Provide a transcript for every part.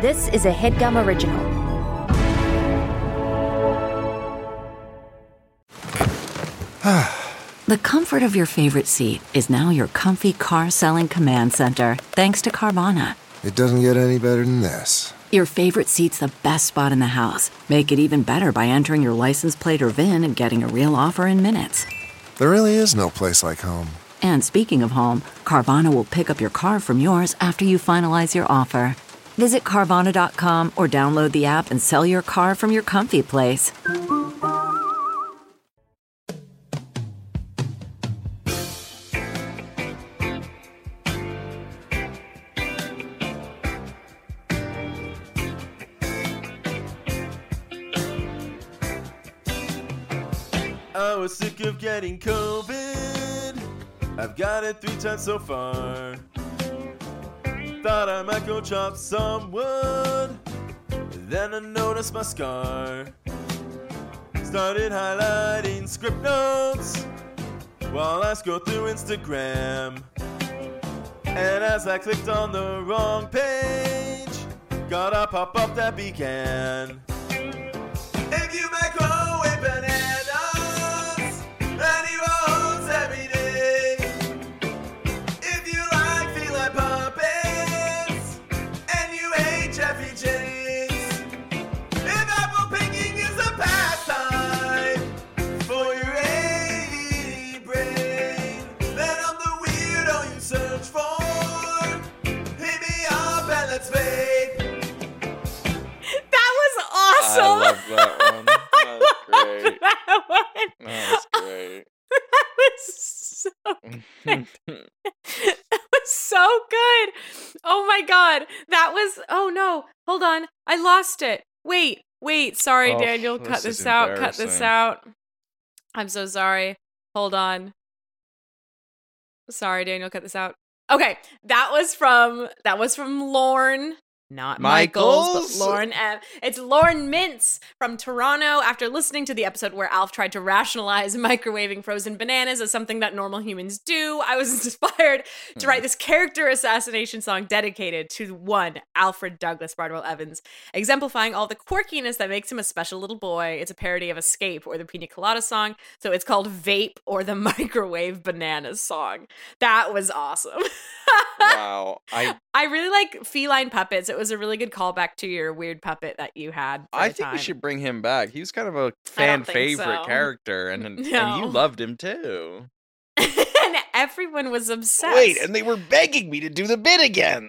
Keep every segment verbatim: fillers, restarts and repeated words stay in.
This is a HeadGum original. The comfort of your favorite seat is now your comfy car-selling command center, thanks to Carvana. It doesn't get any better than this. Your favorite seat's the best spot in the house. Make it even better by entering your license plate or V I N and getting a real offer in minutes. There really is no place like home. And speaking of home, Carvana will pick up your car from yours after you finalize your offer. Visit Carvana dot com or download the app and sell your car from your comfy place. I was sick of getting COVID. I've got it three times so far. Thought I might go chop some wood. Then I noticed my scar. Started highlighting script notes while I scrolled through Instagram. And as I clicked on the wrong page, got a pop-up that began. If you microwave bananas, then he rolls every day. If you like feline puppets, and you hate Jeffy Chase. If apple picking is a pastime for your A D D brain, then I'm the weirdo you search for. Hit me up and let's fade. That was awesome. I love that one. That was great. That one. That was great. That was so good. That was so good. Oh my god. That was, oh no. Hold on. I lost it. Wait, wait. Sorry, Oh, Daniel. this Cut is this out. Cut this embarrassing. out. I'm so sorry. Hold on. Sorry, Daniel. Cut this out. Okay. That was from, that was from Lorne. Not Michaels, Michaels? but Lauren M. It's Lauren Mintz from Toronto. After listening to the episode where Alf tried to rationalize microwaving frozen bananas as something that normal humans do, I was inspired to write this character assassination song dedicated to one Alfred Douglas Bardwell Evans, exemplifying all the quirkiness that makes him a special little boy. It's a parody of Escape or the Pina Colada song, so it's called Vape or the Microwave Bananas song. That was awesome. Wow. I I really like feline puppets. It was a really good callback to your weird puppet that you had. For I the think time. we should bring him back. He was kind of a I fan don't think favorite so. character, and and, No. and you loved him too. And everyone was obsessed. Wait, and they were begging me to do the bit again.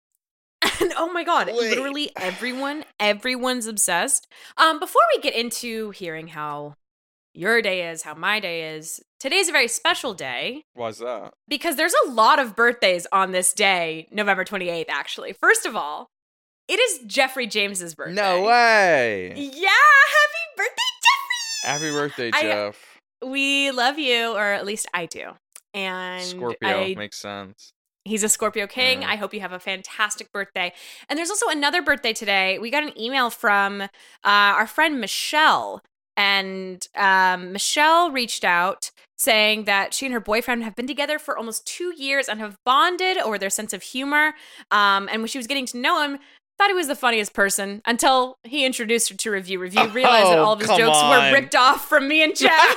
And oh my god, Wait. literally everyone, everyone's obsessed. Um, before we get into hearing how your day is, how my day is, today's a very special day Why's that? because there's a lot of birthdays on this day, November twenty-eighth, actually. First of all, it is Jeffrey James's birthday. No way. Yeah, happy birthday, Jeffrey! Happy birthday, I- Jeff. We love you, or at least I do. And Scorpio I- makes sense. he's a Scorpio king. Yeah. I hope you have a fantastic birthday. And there's also another birthday today. We got an email from uh, our friend Michelle. And um, Michelle reached out saying that she and her boyfriend have been together for almost two years and have bonded over their sense of humor. Um, and when she was getting to know him, thought he was the funniest person until he introduced her to Review Review, realized that Oh, all of his come jokes on. were ripped off from me and Jeff.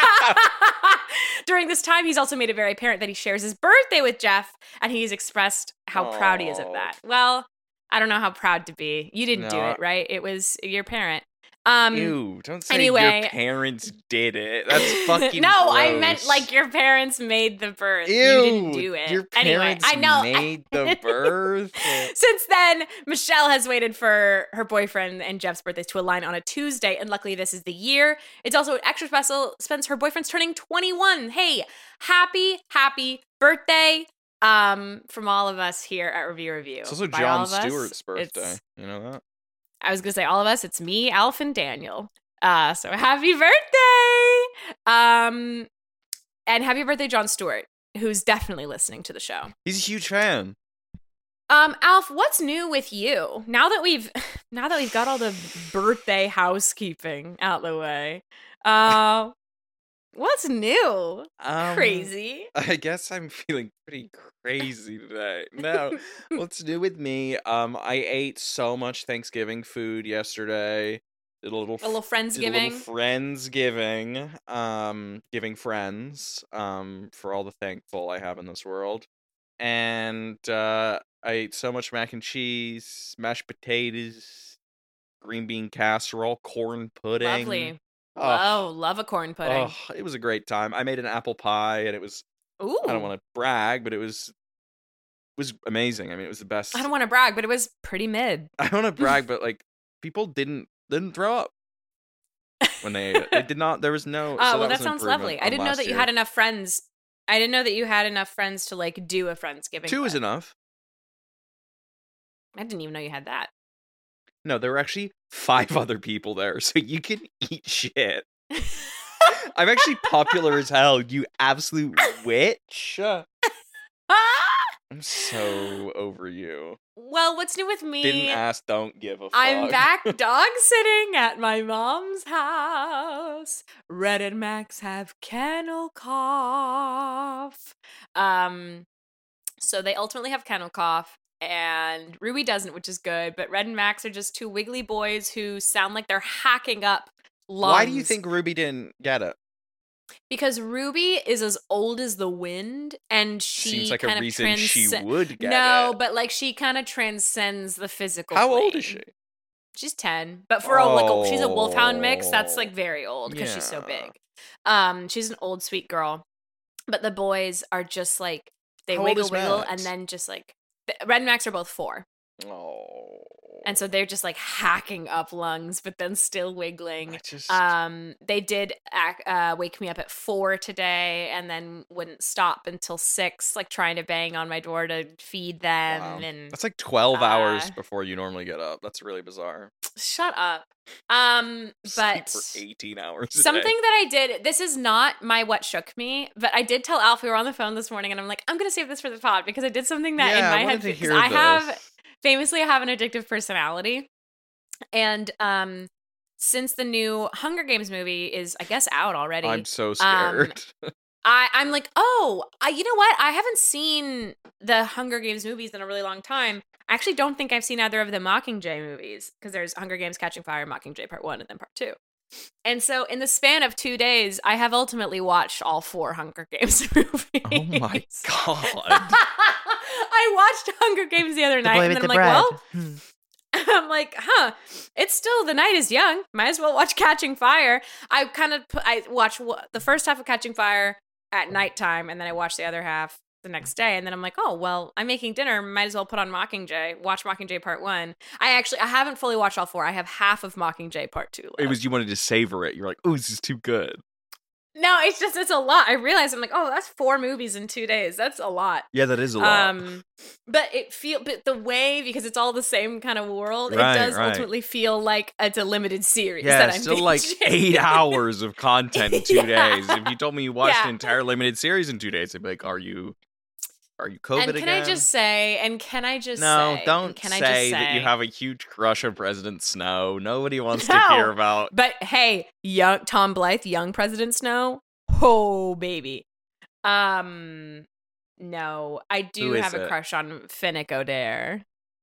During this time, he's also made it very apparent that he shares his birthday with Jeff, and he's expressed how proud he is of Oh. that. Well, I don't know how proud to be. You didn't do No, it, right? It was your parent. Um, Ew, don't say anyway- your parents did it. That's fucking no, I gross. meant like your parents made the birth. Ew, You didn't do it. Your anyway, parents I know. made the birth. Since then, Michelle has waited for her boyfriend and Jeff's birthdays to align on a Tuesday, and luckily this is the year. It's also extra special since her boyfriend's turning twenty-one. Hey, happy, happy birthday um, from all of us here at Review Review. It's also By all John of us, Stewart's birthday. it's- You know that? I was going to say all of us. It's me, Alf, and Daniel. Uh, so happy birthday! Um, and happy birthday, John Stewart, who's definitely listening to the show. He's a huge fan. Um, Alf, what's new with you now that we've now that we've got all the birthday housekeeping out the way? Uh, What's new? Um, Crazy. I guess I'm feeling pretty crazy today. No, what's new with me? Um, I ate so much Thanksgiving food yesterday. Did a little, A little did a Friendsgiving. little friendsgiving. Um, giving friends. Um, for all the thankful I have in this world. And uh, I ate so much mac and cheese, mashed potatoes, green bean casserole, corn pudding. Lovely. Oh, Oh, love a corn pudding. oh, it was a great time. I made an apple pie, and it was. Ooh. I don't want to brag, but it was was amazing. I mean, it was the best. I don't want to brag, but it was pretty mid. I don't want to brag, but like people didn't didn't throw up when they ate it. They did not. There was no. Oh, so well, that that was an sounds improvement lovely. I from didn't know last that you year. had enough friends. I didn't know that you had enough friends to like do a Friendsgiving. Two is with. enough. I didn't even know you had that. No, there were actually five other people there, so you can eat shit. I'm actually popular as hell, you absolute witch. I'm so over you. Well, what's new with me? Didn't ask, don't give a fuck. I'm back dog sitting at my mom's house. Red and Max have kennel cough. Um, so they ultimately have kennel cough, and Ruby doesn't, which is good. But Red and Max are just two wiggly boys who sound like they're hacking up lungs. Why do you think Ruby didn't get it? Because Ruby is as old as the wind, and she Seems like kind a of reason transcend- she would get no, it. but like she kind of transcends the physical. How old plane. is she? She's ten, but for a like a, she's a wolfhound mix. That's Oh. like very old because she's so Yeah. big. Um, she's an old sweet girl, but the boys are just like they How old wiggle is wiggle Max? and then just like Red and Max are both four, Oh. and so they're just like hacking up lungs, but then still wiggling. I just Um, they did ac uh, wake me up at four today, and then wouldn't stop until six, like trying to bang on my door to feed them. wow. And That's like twelve hours uh, before you normally get up. That's really bizarre. shut up. Um, but Sleep for eighteen hours. a day. something that I did. This is not my what shook me, but I did tell Alf we were on the phone this morning, and I'm like, I'm gonna save this for the pod because I did something that Yeah, in I my wanted head to because hear I have this. famously I have an addictive personality, and um. Since the new Hunger Games movie is, I guess, out already, I'm so um, scared. I, I'm like, oh, I, you know what? I haven't seen the Hunger Games movies in a really long time. I actually don't think I've seen either of the Mockingjay movies because there's Hunger Games Catching Fire, Mockingjay Part One, and then Part Two. And so, in the span of two days, I have ultimately watched all four Hunger Games movies. Oh my god. I watched Hunger Games the other night, and then I'm like, well. I'm like, huh, it's still The Night is Young. Might as well watch Catching Fire. I kind of put, I watch w- the first half of Catching Fire at nighttime, and then I watch the other half the next day. And then I'm like, oh, well, I'm making dinner. Might as well put on Mockingjay, watch Mockingjay Part One. I actually, I haven't fully watched all four. I have half of Mockingjay Part Two left. It was you wanted to savor it. You're like, oh, this is too good. No, it's just, it's a lot. I realized, I'm like, oh, that's four movies in two days. That's a lot. Yeah, that is a lot. Um, but it feel, but the way, because it's all the same kind of world, Right, it does right. ultimately feel like it's a limited series. yeah, that I'm still like binging. eight hours of content in two Yeah. days. If you told me you watched Yeah. an entire limited series in two days, I'd be like, are you, are you COVID And can again? I just say, and can I just no, say, don't and can I say, just say that you have a huge crush on President Snow. Nobody wants to No. hear about. But hey, young Tom Blythe, young President Snow, oh baby. Um, no, I do Who is have a it? crush on Finnick Odair.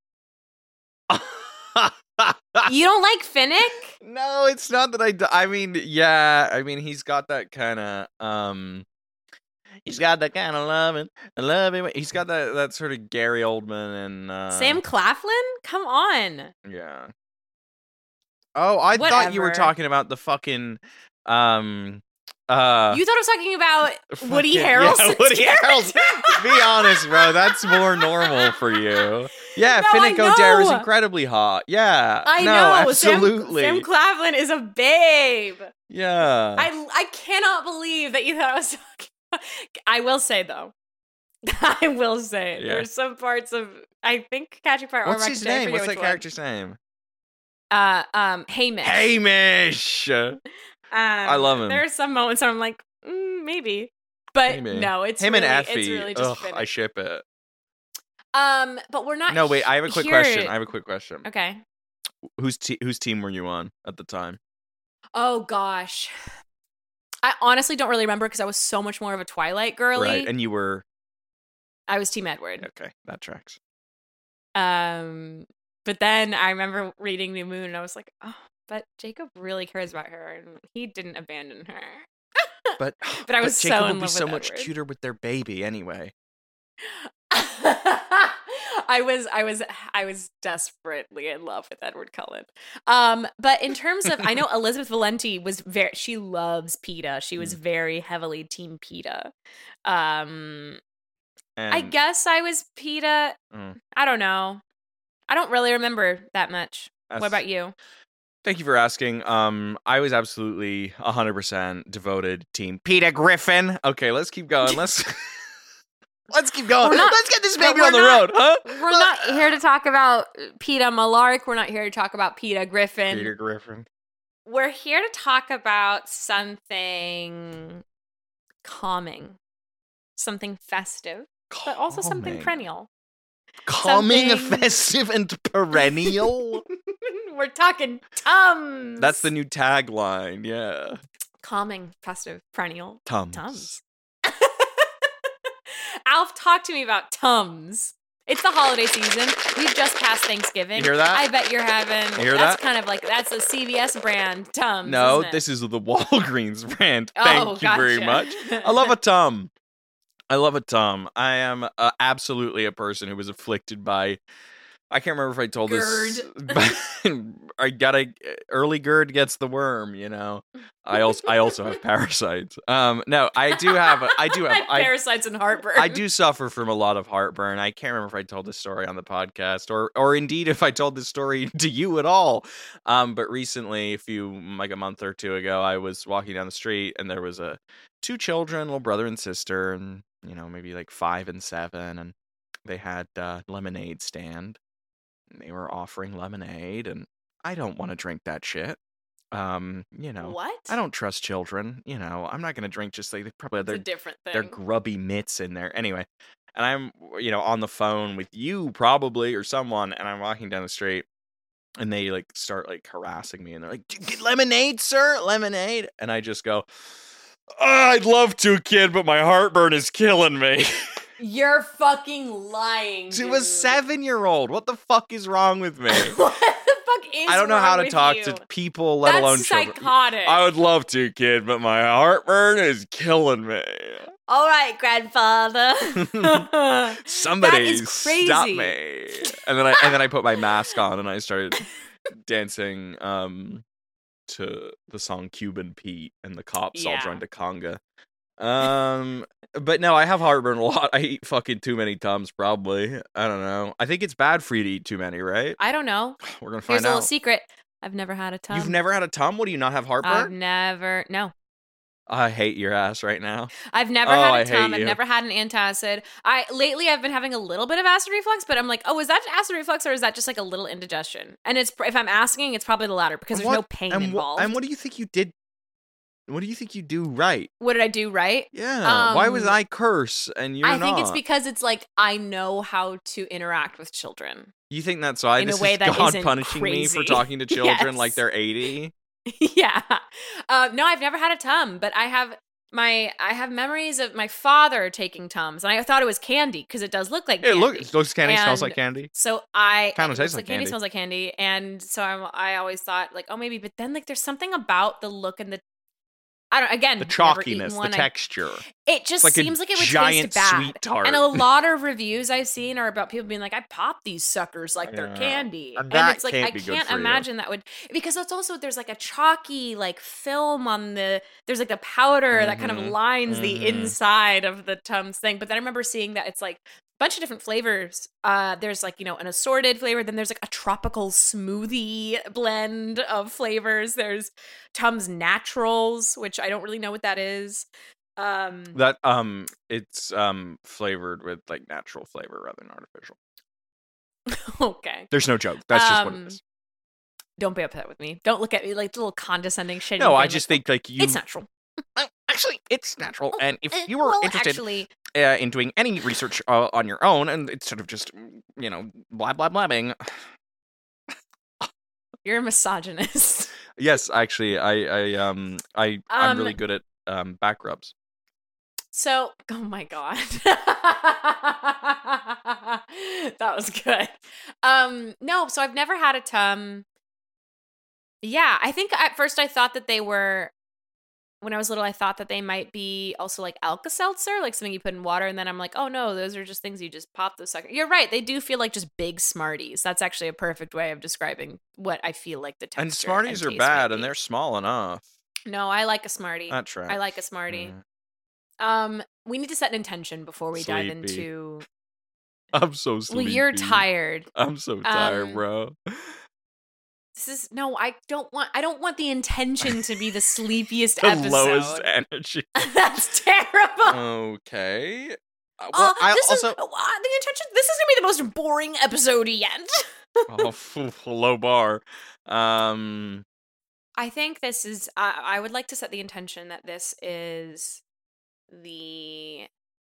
You don't like Finnick? No, it's not that I. d- I mean, yeah. I mean, he's got that kind of. Um, he's got that kind of loving, loving. He's got that that sort of Gary Oldman and uh, Sam Claflin? Come on. Yeah. Oh, I thought you were Whatever. talking about the fucking. Um. Uh. You thought I was talking about Woody fucking- Harrelson? Yeah, Woody Harrelson. Be honest, bro. That's more normal for you. Yeah, No, I Finnick Odair is know. incredibly hot. Yeah. I no, know. absolutely. Sam, Sam Claflin is a babe. yeah. I I cannot believe that you thought I was talking about. I will say though. I will say Yeah. there's some parts of I think Catching Fire or What's his Mockingjay, I name? forget What's which that one. character's name? Uh um Hamish. Hamish. Um, I love him. There are some moments where I'm like, mm, maybe. But Maybe. no, it's Him really, and it's Effie. really just Ugh, Finnick. I ship it. Um, but we're not No, wait. I have a quick here- question. I have a quick question. Okay. Whose te- whose team were you on at the time? Oh gosh. I honestly don't really remember because I was so much more of a Twilight girly. Right, and you were I was Team Edward. okay. That tracks. Um, but then I remember reading New Moon, and I was like, oh, but Jacob really cares about her, and he didn't abandon her. But But I was Jacob so would in be love so with much Edward. cuter with their baby anyway. I was I was I was desperately in love with Edward Cullen. Um, but in terms of I know Elizabeth Valenti was very she loves PETA. She was Mm. very heavily team PETA. Um And I guess I was PETA. Mm. I don't know. I don't really remember that much. That's- What about you? Thank you for asking. Um, I was absolutely one hundred percent devoted team Peter Griffin. Okay, let's keep going. Let's let's keep going. We're not- let's get this but baby we're on the not- road, huh? We're not here to talk about PETA Malark. We're not here to talk about PETA Griffin. Peter Griffin. We're here to talk about something calming, something festive, but also something Calming. perennial. Calming, Something- festive, and perennial. We're talking Tums. That's the new tagline. Yeah, calming, festive, perennial Tums. Tums. Alf, talk to me about Tums. It's the holiday season. We've just passed Thanksgiving. You hear that? I bet you're having. You hear that's that? kind of like that's a C V S brand Tums. No, isn't it? this is the Walgreens brand. Oh, Thank you very gotcha. much. I love a Tum. I love a Tum. I am uh, absolutely a person who was afflicted by. I can't remember if I told this. But I got a early GERD gets the worm. You know. I also I also have parasites. Um, no, I do have. I do have. I, parasites and heartburn. I do suffer from a lot of heartburn. I can't remember if I told this story on the podcast or or indeed if I told this story to you at all. Um, but recently, a few like a month or two ago, I was walking down the street and there was a two children, little brother and sister, and you know maybe like five and seven, and they had uh, lemonade stand. And they were offering lemonade, and I don't want to drink that shit. Um, you know, What? I don't trust children. You know, I'm not gonna drink just like they probably have It's a their different thing. their grubby mitts in there. Anyway, and I'm, you know, on the phone with you probably or someone, and I'm walking down the street, and they like start like harassing me, and they're like, "Do you get lemonade, sir? Lemonade?" And I just go, oh, "I'd love to, kid, but my heartburn is killing me." You're fucking lying. To a dude. seven-year-old, what the fuck is wrong with me? What the fuck is I don't know how wrong to with talk you? to people, let That's alone children. psychotic. I would love to, kid, but my heartburn is killing me. All right, grandfather. Somebody That is crazy. stop me. And then I and then I put my mask on and I started dancing um to the song Cuban Pete, and the cops all Yeah. joined a conga. Um but no, I have heartburn a lot. I eat fucking too many Tums probably. I don't know. I think it's bad for you to eat too many, right? I don't know. We're gonna Here's find a little out. secret. I've never had a Tum. You've never had a Tum? What do you not have I've heartburn? never. No. I hate your ass right now. I've never Oh, had I a hate Tum. I've you. never had an antacid. I lately I've been having a little bit of acid reflux, but I'm like, oh, is that acid reflux or is that just like a little indigestion? And it's if I'm asking, it's probably the latter because And there's no what- pain and wh- involved. and what do you think you did? What do you think you do right? What did I do right? Yeah. Why was Um, I curse and you're I think it's not? because it's like I know how to interact with children. You think that's why in a this way is that God isn't punishing me for crazy. talking to children like Yes. they're eighty? Yeah. Uh, no, I've never had a Tum, but I have my I have memories of my father taking Tums, and I thought it was candy because it does look like It candy. look, it looks candy, smells like And candy. So I Kinda it tastes looks like candy, candy. smells like candy, and so I'm, I always thought like, oh, maybe, but then like there's something about the look and the I don't again The never eaten chalkiness, the one. I- texture. it just like a seems like it would giant taste bad. sweet tart. And a lot of reviews I've seen are about people being like, I pop these suckers like they're Yeah. candy. And And, that it's like can't I be good can't for you. imagine that would because it's also there's like a chalky like film on the there's like the powder that kind of Mhm. lines Mhm. the inside of the Tums thing. But then I remember seeing that it's like a bunch of different flavors. Uh there's like, you know, an assorted flavor, then there's like a tropical smoothie blend of flavors. There's Tums Naturals, which I don't really know what that is. Um That um, it's um flavored with like natural flavor rather than artificial. okay. There's no joke. That's just what Um, it is. Don't be upset with me. Don't look at me like the little condescending shit. No, I just think like you. it's natural. Uh, Actually, it's natural, and if Eh, you were well, interested actually, uh, in doing any research uh, on your own, and it's sort of just you know blah blah blabbing. you're a misogynist. Yes, actually, I I um I I'm Um, really good at um, back rubs. So, oh my god. That was good. Um, no, so I've never had a Tum. Yeah, I think at first I thought that they were, when I was little, I thought that they might be also like Alka-Seltzer, like something you put in water, and then I'm like, oh no, those are just things you just pop the sucker. You're right, they do feel like just big Smarties. That's actually a perfect way of describing what I feel like the texture And Smarties and are taste bad, might be. and they're small enough. No, I like a Smartie. That's right. I like a Smartie. Mm. Um, we need to set an intention before we dive Sleepy. into. I'm so sleepy. Well, you're tired. I'm so tired, Um, bro. This is no. I don't want. I don't want the intention to be the sleepiest The episode. lowest energy. That's terrible. Okay. Uh, Uh, well, I this also is uh, the intention. This is gonna be the most boring episode yet. oh, phew, low bar. Um, I think this is. I I would like to set the intention that this is the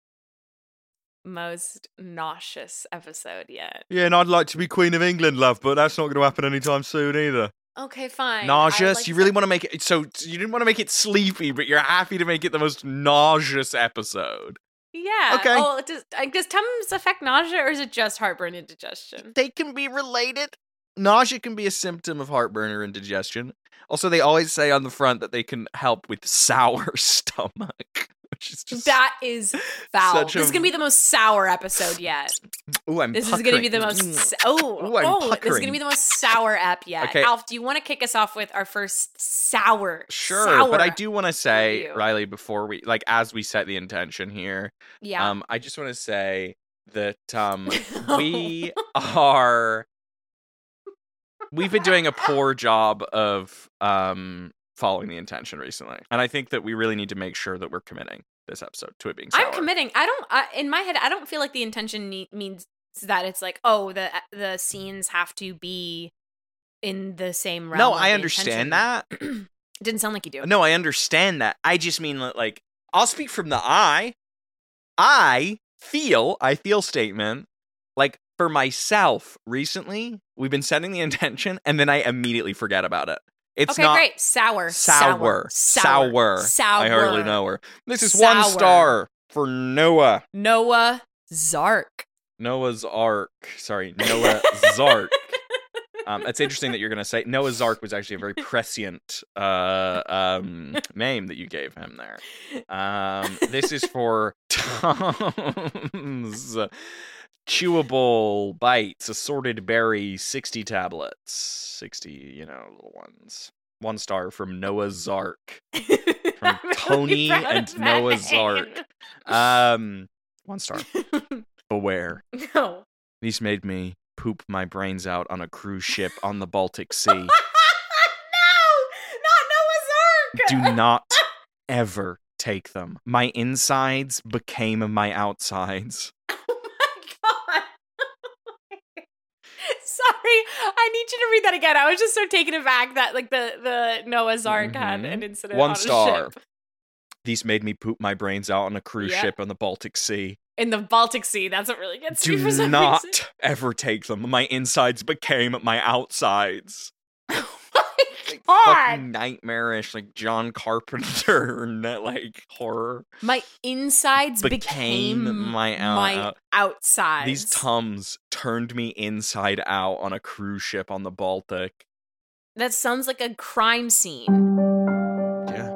most nauseous episode yet. yeah, and I'd like to be Queen of England, love, but that's not going to happen anytime soon either. Okay, fine. Nauseous. Like you to really set- want to make it so you didn't want to make it sleepy, but you're happy to make it the most nauseous episode. Yeah. Okay. Oh, does uh, does Tums affect nausea, or is it just heartburn and digestion? They can be related. Nausea can be a symptom of heartburn or indigestion. Also, they always say on the front that they can help with sour stomach, which is just That is foul. such This is a- gonna be the most sour episode yet. Ooh, I'm This is gonna be the puckering. most s- oh Ooh, I'm oh. This is puckering. gonna be the most sour ep yet. Okay. Alf, do you want to kick us off with our first sour? Sure, sour but I do want to say, review? Riley, before we like as we set the intention here, Yeah. um, I just want to say that um, we are we've been doing a poor job of um following the intention recently, and I think that we really need to make sure that we're committing this episode to it being sour. I'm committing. I don't. I, in my head, I don't feel like the intention ne- means that it's like, oh, the the scenes have to be in the same realm. No, of I the understand intention. that. It didn't sound like you do. No, I understand that. I just mean that, like, I'll speak from the I. I feel, I feel statement, like, for myself recently, we've been setting the intention, and then I immediately forget about it. It's okay, not great. Sour. sour, Sour. sour. Sour. I hardly know her. This is Sour. one star for Noah. Noah Zark. Noah's Ark. Sorry, Noah Zark. Um, it's interesting that you're going to say Noah's Ark was actually a very prescient uh, um, name that you gave him there. Um, this is for Tom's chewable bites, assorted berry, sixty tablets, sixty, you know, little ones. One star from Noah's Ark. From I'm really Tony proud and of that Noah's name. Ark. Um, one star. Beware. No. These made me poop my brains out on a cruise ship on the Baltic Sea. No! Not Noah's Ark! Do not ever take them. My insides became my outsides. Oh my god. Sorry, I need you to read that again. I was just so taken aback that like the, the Noah's Ark had Mhm. an incident One on star. a ship. These made me poop my brains out on a cruise Yeah. ship on the Baltic Sea. In the Baltic Sea. That's what really gets me for Do some not reason. ever take them. My insides became my outsides. Oh my Like, god. fucking nightmarish, like John Carpenter, net like horror. My insides Became became, my out- my out- outsides. These Tums turned me inside out on a cruise ship on the Baltic. That sounds like a crime scene. Yeah.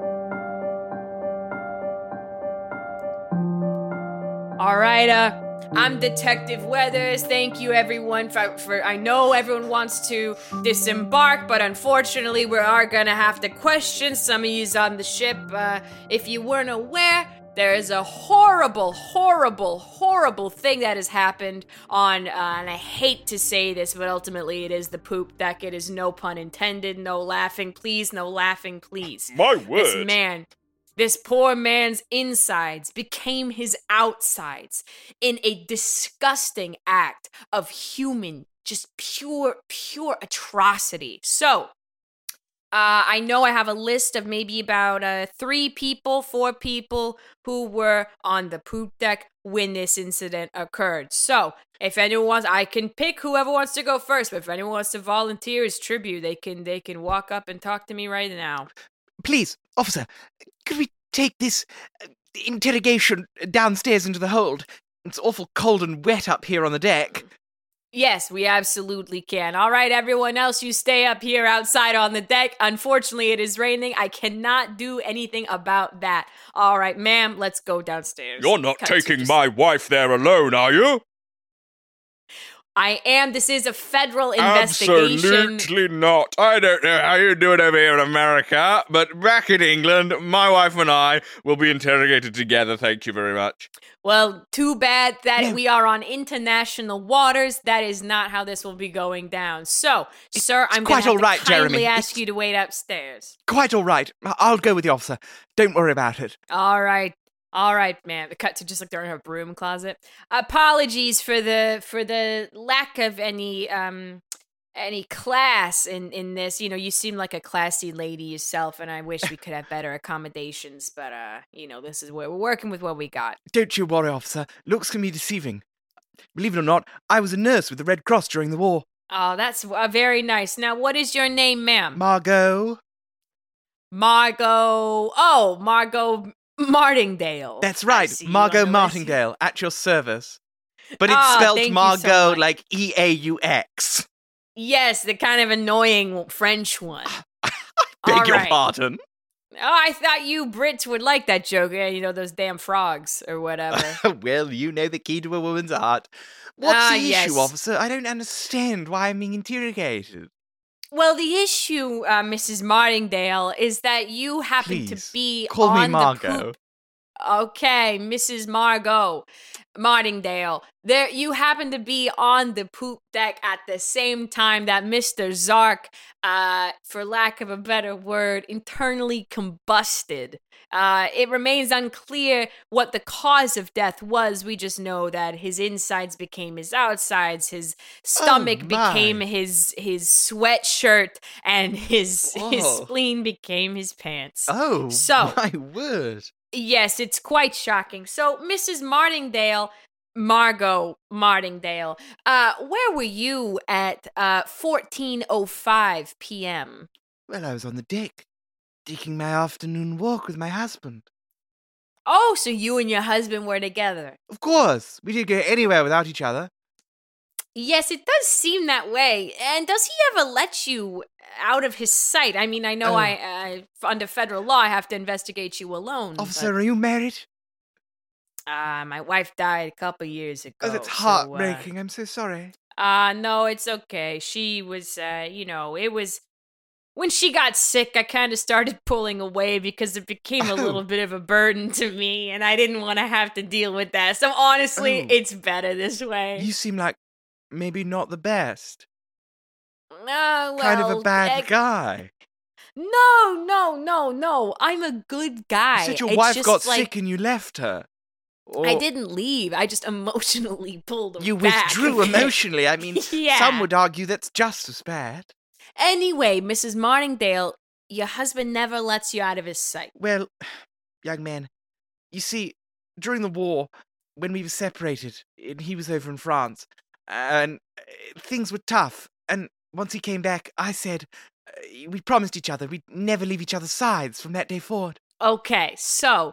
All right, uh, I'm Detective Weathers. Thank you, everyone, for, for I know everyone wants to disembark, but unfortunately, we are gonna have to question some of yous on the ship. Uh, if you weren't aware, there is a horrible, horrible, horrible thing that has happened on, uh, and I hate to say this, but ultimately it is the poop deck. It is no pun intended. No laughing, please. No laughing, please. My This man, this poor man's insides became his outsides in a disgusting act of human, just pure, pure atrocity. So, uh, I know I have a list of maybe about uh, three people, four people who were on the poop deck when this incident occurred. So, if anyone wants, I can pick whoever wants to go first. But if anyone wants to volunteer as tribute, they can they can walk up and talk to me right now. Please, officer, could we take this uh, interrogation downstairs into the hold? It's awful cold and wet up here on the deck. Yes, we absolutely can. All right, everyone else, you stay up here outside on the deck. Unfortunately, it is raining. I cannot do anything about that. All right, ma'am, let's go downstairs. You're not Cut to taking just- my wife there alone, are you? I am. This is a federal investigation. Absolutely not. I don't know how you do it over here in America, but back in England, my wife and I will be interrogated together. Thank you very much. Well, too bad that No. we are on international waters. That is not how this will be going down. So, sir, I'm going quite to have all right, to kindly Jeremy. ask It's- you to wait upstairs. Quite all right. I- I'll go with the officer. Don't worry about it. All right. All right, ma'am. Cut to just like they're in her broom closet. Apologies for the for the lack of any um any class in in this. You know, you seem like a classy lady yourself, and I wish we could have better accommodations. But uh, you know, this is where we're working with what we got. Don't you worry, officer. Looks can be deceiving. Believe it or not, I was a nurse with the Red Cross during the war. Oh, that's uh, very nice. Now, what is your name, ma'am? Margot. Margot. Oh, Margot Martingale. That's I right, see you Margot on the list. Martingale, at your service. But it's Ah, spelled thank you so Margot much. like E A U X. Yes, the kind of annoying French one. Beg All your right. pardon. Oh, I thought you Brits would like that joke. eh, You know, those damn frogs or whatever. Well, you know the key to a woman's heart. What's Ah, the issue, yes. officer? I don't understand why I'm being interrogated. Well, the issue, uh, Missus Martingale, is that you happen Please, to be call me on Margot. the poop. Okay, Missus Margot Martingale. There, you happen to be on the poop deck at the same time that Mister Zark, uh, for lack of a better word, internally combusted. Uh, it remains unclear what the cause of death was. We just know that his insides became his outsides, his stomach Oh, my. became his his sweatshirt, and his his Whoa. spleen became his pants. Oh, So- my word. Yes, it's quite shocking. So, Missus Martingale, Margot Martingale, uh, where were you at uh, fourteen oh five p.m.? Well, I was on the deck, taking my afternoon walk with my husband. Oh, so you and your husband were together. Of course, we didn't go anywhere without each other. Yes, it does seem that way. And does he ever let you out of his sight? I mean, I know Oh. I, uh, under federal law, I have to investigate you alone. but- Officer, are you married? Uh, my wife died a couple years ago. Oh, that's so, uh, heartbreaking. I'm so sorry. Uh, no, it's okay. She was, uh, you know, it was when she got sick, I kind of started pulling away because it became a Oh. little bit of a burden to me, and I didn't want to have to deal with that. So honestly, Oh. it's better this way. You seem like maybe not the best. Oh, well, kind of a bad eh, guy. No, no, no, no. I'm a good guy. You said your It's wife just got like, sick and you left her. I Or didn't leave. I just emotionally pulled You back. withdrew emotionally. I mean, Yeah. some would argue that's just as bad. Anyway, Missus Martingale, your husband never lets you out of his sight. Well, young man, you see, during the war, when we were separated, and he was over in France, and uh, things were tough. And once he came back, I said, uh, we promised each other we'd never leave each other's sides from that day forward. Okay, so,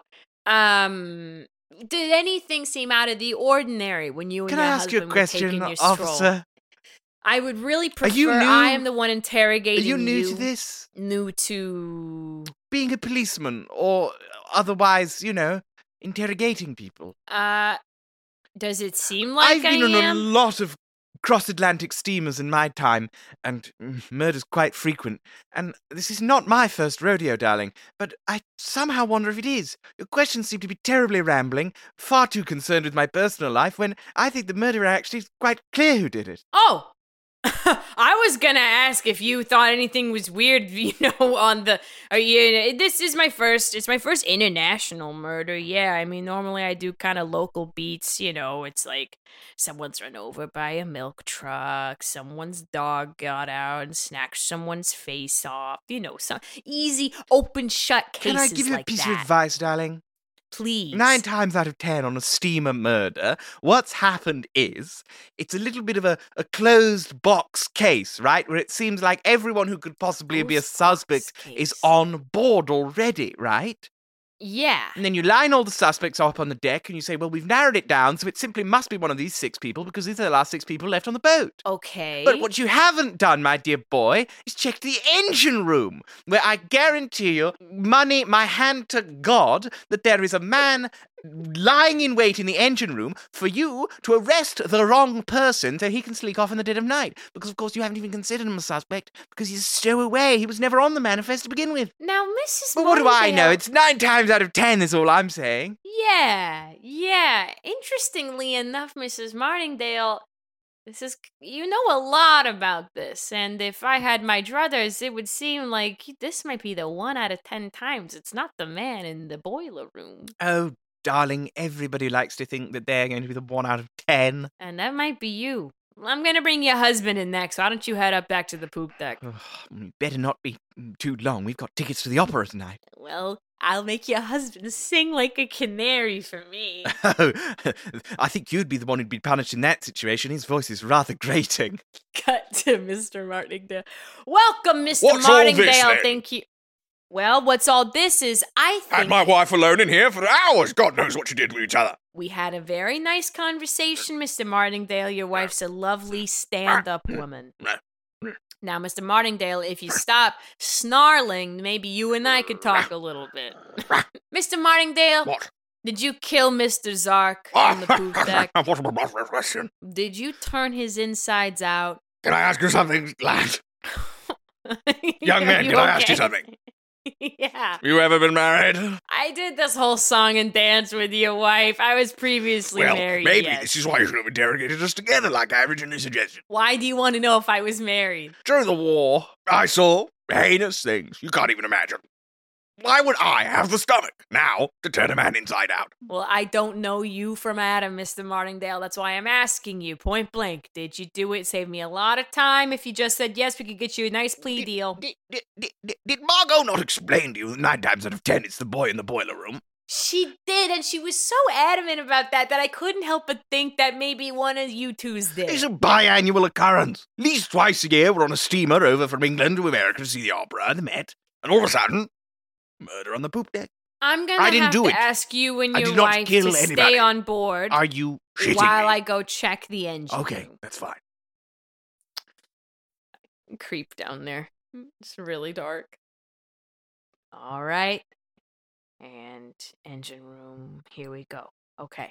um, did anything seem out of the ordinary when you and Can your I ask you a husband question, were taking your stroll? officer? I would really prefer. you new- I am the one Are interrogating you new to this? New to. Being a policeman, or otherwise, you know, interrogating people. Uh, does it seem like I've been I on am? a lot of cross-Atlantic steamers in my time, and mm, murder's quite frequent. And this is not my first rodeo, darling, but I somehow wonder if it is. Your questions seem to be terribly rambling, far too concerned with my personal life, when I think the murderer actually is quite clear who did it. Oh, I was gonna ask if you thought anything was weird, you know, on the. Are you? This is my first. It's my first international murder. Yeah, I mean, normally I do kind of local beats. You know, it's like someone's run over by a milk truck, someone's dog got out and snatched someone's face off. You know, some easy open shut cases. Can I give you like a piece that. of advice, darling? Please? Nine times out of ten on a steamer murder, what's happened is it's a little bit of a, a closed box case, right? Where it seems like everyone who could possibly be a Closed box suspect is case. on board already, right? Yeah. And then you line all the suspects up on the deck and you say, well, we've narrowed it down, so it simply must be one of these six people because these are the last six people left on the boat. Okay. But what you haven't done, my dear boy, is check the engine room, where I guarantee you, money, my hand to God, that there is a man lying in wait in the engine room for you to arrest the wrong person so he can sneak off in the dead of night. Because, of course, you haven't even considered him a suspect because he's a stowaway. He was never on the manifest to begin with. Now, Missus But what do I know? Martindale- It's nine times out of ten is all I'm saying. Yeah, yeah. Interestingly enough, Missus Martingale, this is you know a lot about this, and if I had my druthers, it would seem like this might be the one out of ten times. It's not the man in the boiler room. Oh, darling, everybody likes to think that they're going to be the one out of ten. And that might be you. I'm gonna bring your husband in next. Why don't you head up back to the poop deck? Ugh, better not be too long. We've got tickets to the opera tonight. Well, I'll make your husband sing like a canary for me. Oh, I think you'd be the one who'd be punished in that situation. His voice is rather grating. Cut to Mister Martingale. Welcome, Mister What's all this, Martingale. then? Thank you. Well, what's all this is, I think Had my wife alone in here for hours. God knows what you did with each other. we had a very nice conversation, Mister Martingale. Your wife's a lovely stand-up woman. Now, Mister Martingale, if you stop snarling, maybe you and I could talk a little bit. Mister Martingale, What? did you kill Mister Zark on the poop deck? What a question. Did you turn his insides out? Can I ask you something, lad? Young Are man, you can I ask you okay? something? Yeah. You ever been married? I did this whole song and dance with your wife. I was previously Well, married. maybe yes. this is why you should have interrogated us together like I originally suggested. Why do you want to know if I was married? During the war, I saw heinous things you can't even imagine. Why would I have the stomach now to turn a man inside out? Well, I don't know you from Adam, Mister Martingale. That's why I'm asking you point blank. Did you do it? Save me a lot of time. If you just said yes, we could get you a nice plea deal. Did, did, did, did, did Margot not explain to you that nine times out of ten it's the boy in the boiler room? She did, and she was so adamant about that that I couldn't help but think that maybe one of you two's did. It's a biannual occurrence. At least twice a year we're on a steamer over from England to America to see the opera and the Met. And all of a sudden, murder on the poop deck. I'm gonna I didn't have do to it. ask you and I your did not wife kill to anybody. stay on board Are you shitting while me? I go check the engine. Okay, room. that's fine. Creep down there. It's really dark. All right. And engine room. Here we go. Okay.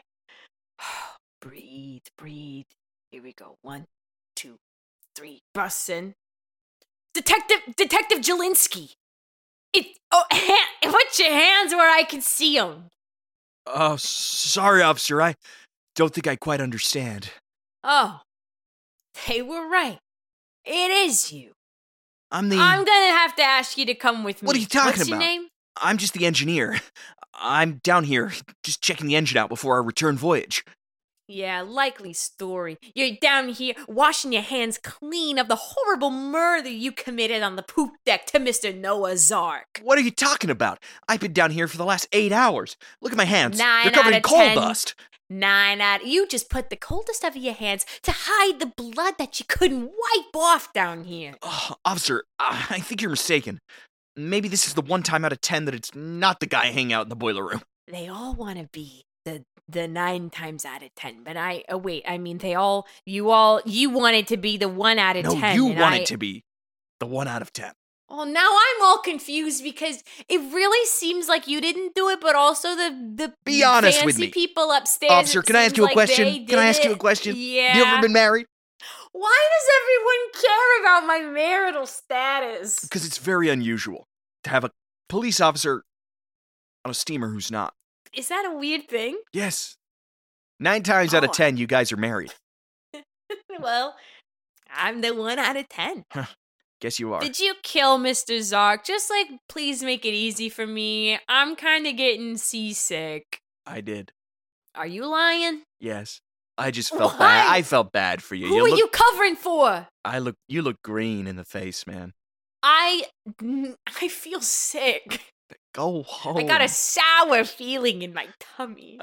Breathe, breathe. Here we go. One, two, three. Bussin'. Detective, Detective Jelinski. It. Oh, hand, put your hands where I can see them. Oh, sorry, officer. I don't think I quite understand. Oh, they were right. It is you. I'm the. I'm gonna have to ask you to come with me. What are you talking What's your about? name? I'm just the engineer. I'm down here just checking the engine out before our return voyage. Yeah, likely story. You're down here washing your hands clean of the horrible murder you committed on the poop deck to Mister Noah Zark. What are you talking about? I've been down here for the last eight hours. Look at my hands. Nine They're covered out in of coal ten. dust. Nine out. You just put the coldest of your hands to hide the blood that you couldn't wipe off down here. Oh, officer, I I think you're mistaken. Maybe this is the one time out of ten that it's not the guy hanging out in the boiler room. They all want to be the the nine times out of ten, but I. Oh wait, I mean they all. You all. You wanted to be the one out of No, ten. you and want I, it to be the one out of ten. Oh, now I'm all confused because it really seems like you didn't do it, but also the the Be honest fancy with me. people upstairs. Officer, it can I ask seems you a like question? they Can I did ask you a it. question? Yeah. You ever been married? Why does everyone care about my marital status? Because it's very unusual to have a police officer on a steamer who's not. Is that a weird thing? Yes. Nine times out of Oh. ten, you guys are married. Well, I'm the one out of ten. Guess you are. Did you kill Mister Zark? Just like, please make it easy for me. I'm kind of getting seasick. I did. Are you lying? Yes. I just felt Why? bad. I felt bad for you. Who you are look, you covering for? I look. You look green in the face, man. I, I feel sick. Go home. I got a sour feeling in my tummy.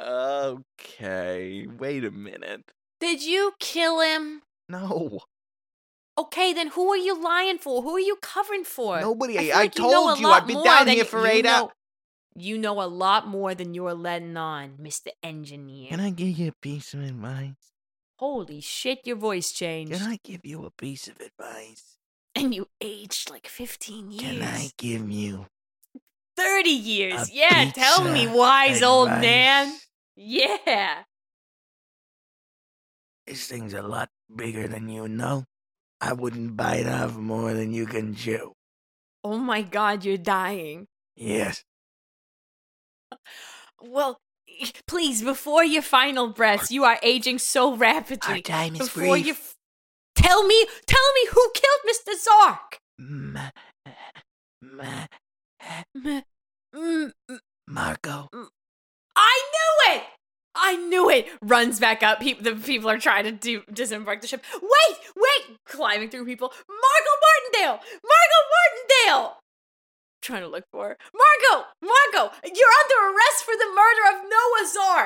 Okay. Wait a minute. Did you kill him? No. Okay, then who are you lying for? Who are you covering for? Nobody. I I, feel I like you know told a you. lot I've been more down than here for you eight know. hours. You know a lot more than you're letting on, Mister Engineer. Can I give you a piece of advice? Holy shit, your voice changed. Can I give you a piece of advice? And you aged like fifteen years. Can I give you thirty years. a Yeah, piece tell me, of wise old advice? man. Yeah. This thing's a lot bigger than you know. I wouldn't bite off more than you can chew. Oh my god, you're dying. Yes. Well, please, before your final breaths, you are aging so rapidly. Our time is before brief. you f- Tell me, tell me who killed Mister Zark. Ma, ma, M- m- m- Marco. I knew it! I knew it! Runs back up. People, the people are trying to do, disembark the ship. Wait! Wait! Climbing through people. Margot Martindale! Margot Martindale! Trying to look for her. Margot! Margot! You're under arrest for the murder of Noah's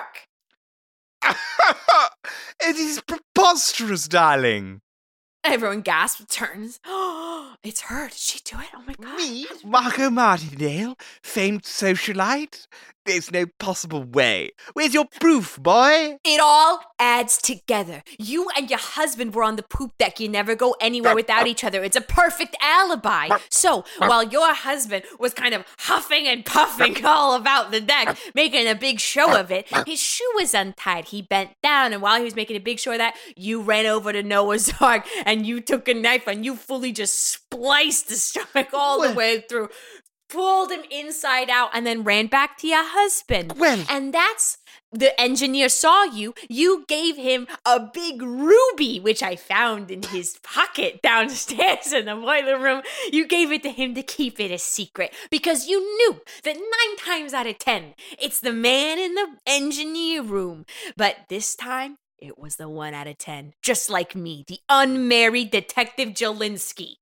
Ark! It is preposterous, darling. Everyone gasps, turns. It's her. Did she do it? Oh my god. Me, Marco Martindale, famed socialite? There's no possible way. Where's your proof, boy? It all adds together. You and your husband were on the poop deck. You never go anywhere without each other. It's a perfect alibi. So, while your husband was kind of huffing and puffing all about the deck, making a big show of it, his shoe was untied. He bent down, and while he was making a big show of that, you ran over to Noah's Ark, and you took a knife, and you fully just spliced the stomach all the way through. Pulled him inside out and then ran back to your husband. Well- and that's the engineer saw you. You gave him a big ruby, which I found in his pocket downstairs in the boiler room. You gave it to him to keep it a secret because you knew that nine times out of ten, it's the man in the engineer room. But this time, it was the one out of ten, just like me, the unmarried Detective Jelinsky.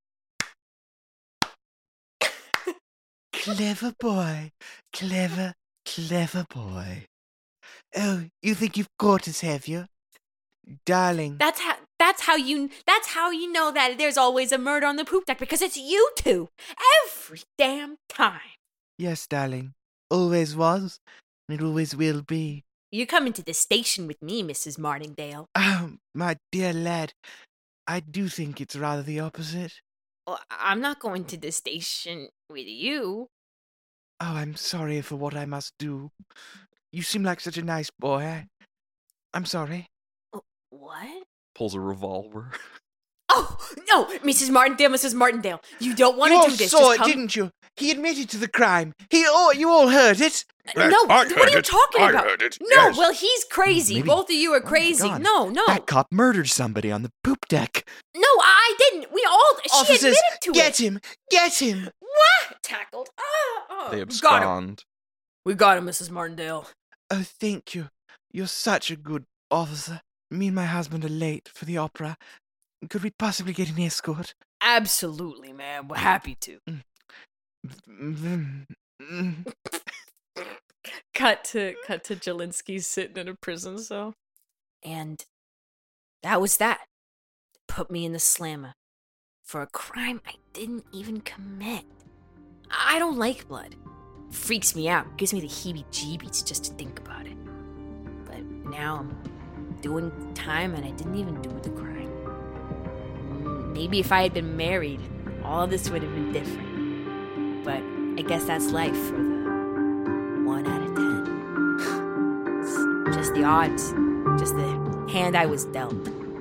Clever boy. Clever, clever boy. Oh, you think you've caught us, have you? Darling. That's how that's how you that's how you know that there's always a murder on the poop deck because it's you two every damn time. Yes, darling. Always was, and it always will be. You're coming to the station with me, Missus Martindale. Oh, my dear lad. I do think it's rather the opposite. Well, I'm not going to the station with you. Oh, I'm sorry for what I must do. You seem like such a nice boy. I, I'm sorry. What? Pulls a revolver. Oh, no, Missus Martindale, Missus Martindale. You don't want You to all do this. saw Just it, come- didn't you? He admitted to the crime. He all, you all heard it. No, I what heard are you it. talking I about? heard it, No, yes. well, he's crazy. Maybe- Both of you are Oh my crazy. God. no, no. That cop murdered somebody on the poop deck. No, I didn't. We all, she Officers, admitted to get it. him! Get him! What? Tackled. Oh, oh. They We got him. abscond. We got him, Missus Martindale. Oh, thank you. You're such a good officer. Me and my husband are late for the opera. Could we possibly get an escort? Absolutely, man. We're happy to. Mm, mm. Cut to cut to Jelinsky sitting in a prison cell. And that was that. Put me in the slammer for a crime I didn't even commit. I don't like blood. Freaks me out. Gives me the heebie-jeebies just to think about it. But now I'm doing time and I didn't even do the crime. Mm, Maybe if I had been married, all of this would have been different. But I guess that's life for the one out of ten. It's just the odds. Just the hand I was dealt.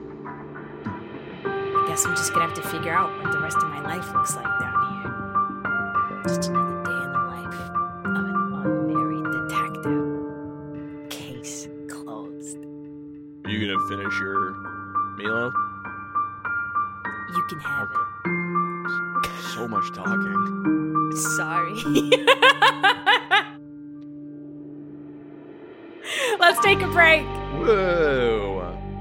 I guess I'm just gonna have to figure out what the rest of my life looks like down here. Just another day in the life of an unmarried detective. Case closed. Are you gonna finish your Milo? You can have So much talking. it. Sorry. Let's take a break. Whoa.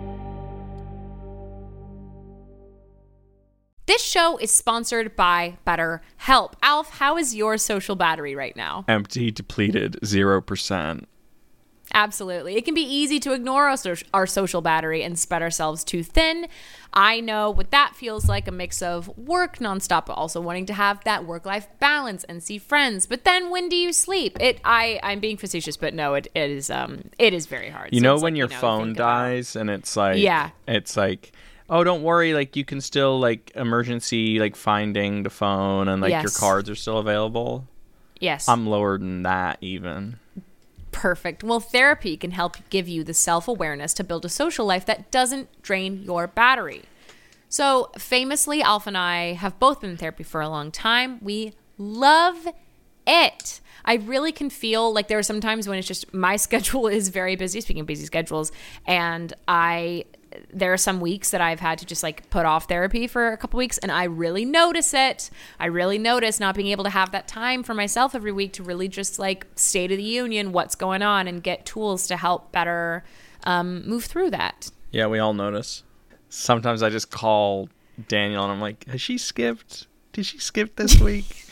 This show is sponsored by BetterHelp. Alf, how is your social battery right now? Empty, depleted, zero percent. Absolutely. It can be easy to ignore our, so- our social battery and spread ourselves too thin. I know what that feels like, a mix of work nonstop, but also wanting to have that work-life balance and see friends. But then when do you sleep? It I, I'm being facetious, but no, it, it is um it is very hard. You So know it's when like, your you know, phone think about- dies and it's like Yeah. it's like, oh, don't worry, like you can still like emergency like finding the phone and like your Yes. cards are still available. Yes. I'm lower than that even. Perfect. Well, therapy can help give you the self-awareness to build a social life that doesn't drain your battery. So famously, Alf and I have both been in therapy for a long time. We love it. I really can feel like there are some times when it's just my schedule is very busy, speaking of busy schedules, and I there are some weeks that I've had to just like put off therapy for a couple weeks, and I really notice it. I really notice not being able to have that time for myself every week to really just like state of the union, what's going on, and get tools to help better um, move through that. Yeah, we all notice. Sometimes I just call Daniel and I'm like, has she skipped? Did she skip this week?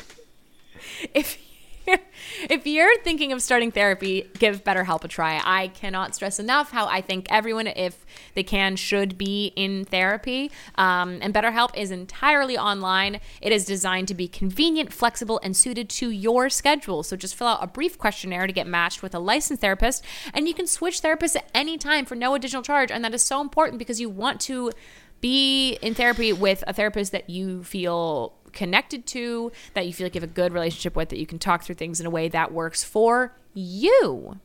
If If you're thinking of starting therapy, give BetterHelp a try. I cannot stress enough how I think everyone, if they can, should be in therapy. Um, and BetterHelp is entirely online. It is designed to be convenient, flexible, and suited to your schedule. So just fill out a brief questionnaire to get matched with a licensed therapist, and you can switch therapists at any time for no additional charge. And that is so important because you want to be in therapy with a therapist that you feel connected to, that you feel like you have a good relationship with, that you can talk through things in a way that works for you.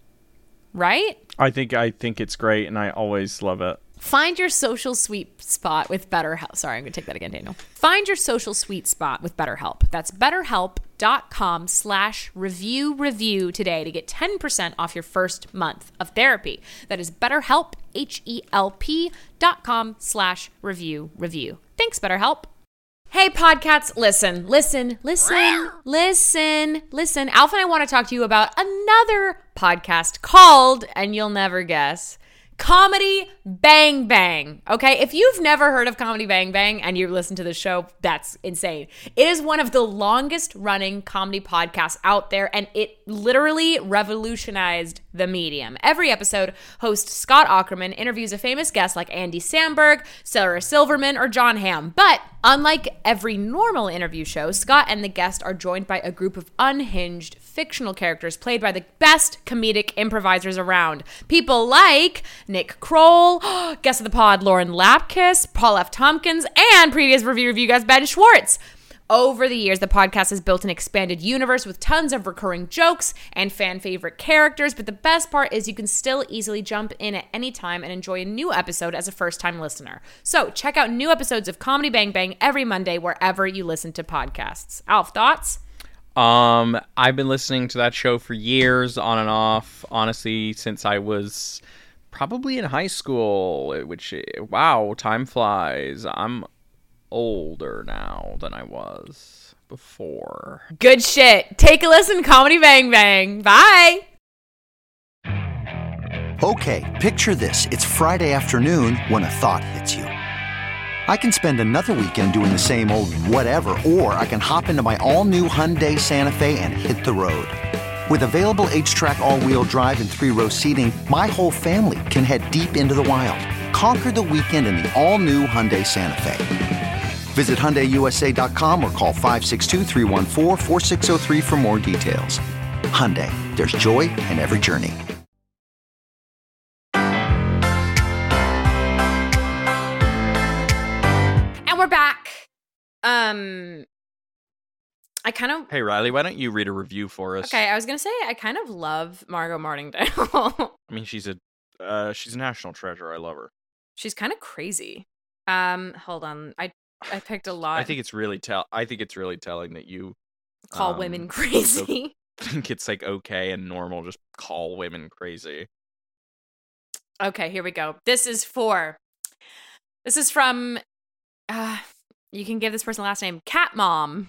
Right? I think I think it's great, and I always love it. Find your social sweet spot with BetterHelp. Sorry, I'm going to take that again, Daniel. Find your social sweet spot with BetterHelp. That's betterhelp.com slash review review today to get ten percent off your first month of therapy. That is betterhelp, H-E-L-P dot com slash review review. Thanks, BetterHelp. Hey, podcasts, listen, listen, listen, listen, listen. Alf and I want to talk to you about another podcast called, and you'll never guess, Comedy Bang Bang. Okay, if you've never heard of Comedy Bang Bang and you listen to the show, that's insane. It is one of the longest running comedy podcasts out there, and it literally revolutionized the medium. Every episode, host Scott Aukerman interviews a famous guest like Andy Samberg, Sarah Silverman, or John Hamm. But unlike every normal interview show, Scott and the guest are joined by a group of unhinged fictional characters played by the best comedic improvisers around. People like Nick Kroll, guest of the pod Lauren Lapkus, Paul F. Tompkins, and previous review review guest Ben Schwartz. Over the years, the podcast has built an expanded universe with tons of recurring jokes and fan favorite characters, but the best part is you can still easily jump in at any time and enjoy a new episode as a first-time listener. So check out new episodes of Comedy Bang Bang every Monday wherever you listen to podcasts. Alf, thoughts? Um, I've been listening to that show for years, on and off, honestly, since I was probably in high school, which, wow, time flies. I'm older now than I was before. Good shit. Take a listen, Comedy Bang Bang. Bye. Okay, picture this. It's Friday afternoon when a thought hits you. I can spend another weekend doing the same old whatever, or I can hop into my all-new Hyundai Santa Fe and hit the road. With available H-Track all-wheel drive and three-row seating, my whole family can head deep into the wild. Conquer the weekend in the all-new Hyundai Santa Fe. Visit Hyundai U S A dot com or call five six two, three one four, four six zero three for more details. Hyundai, there's joy in every journey. And we're back. Um, I kind of... Hey, Riley, why don't you read a review for us? Okay, I was going to say, I kind of love Margot Martindale. I mean, she's a uh, she's a national treasure. I love her. She's kind of crazy. Um, hold on. I I picked a lot. I think it's really tell. I think it's really telling that you Call um, women crazy. think it's like okay and normal. Just call women crazy. Okay, here we go. This is for. This is from. Uh, you can give this person a last name. Cat Mom.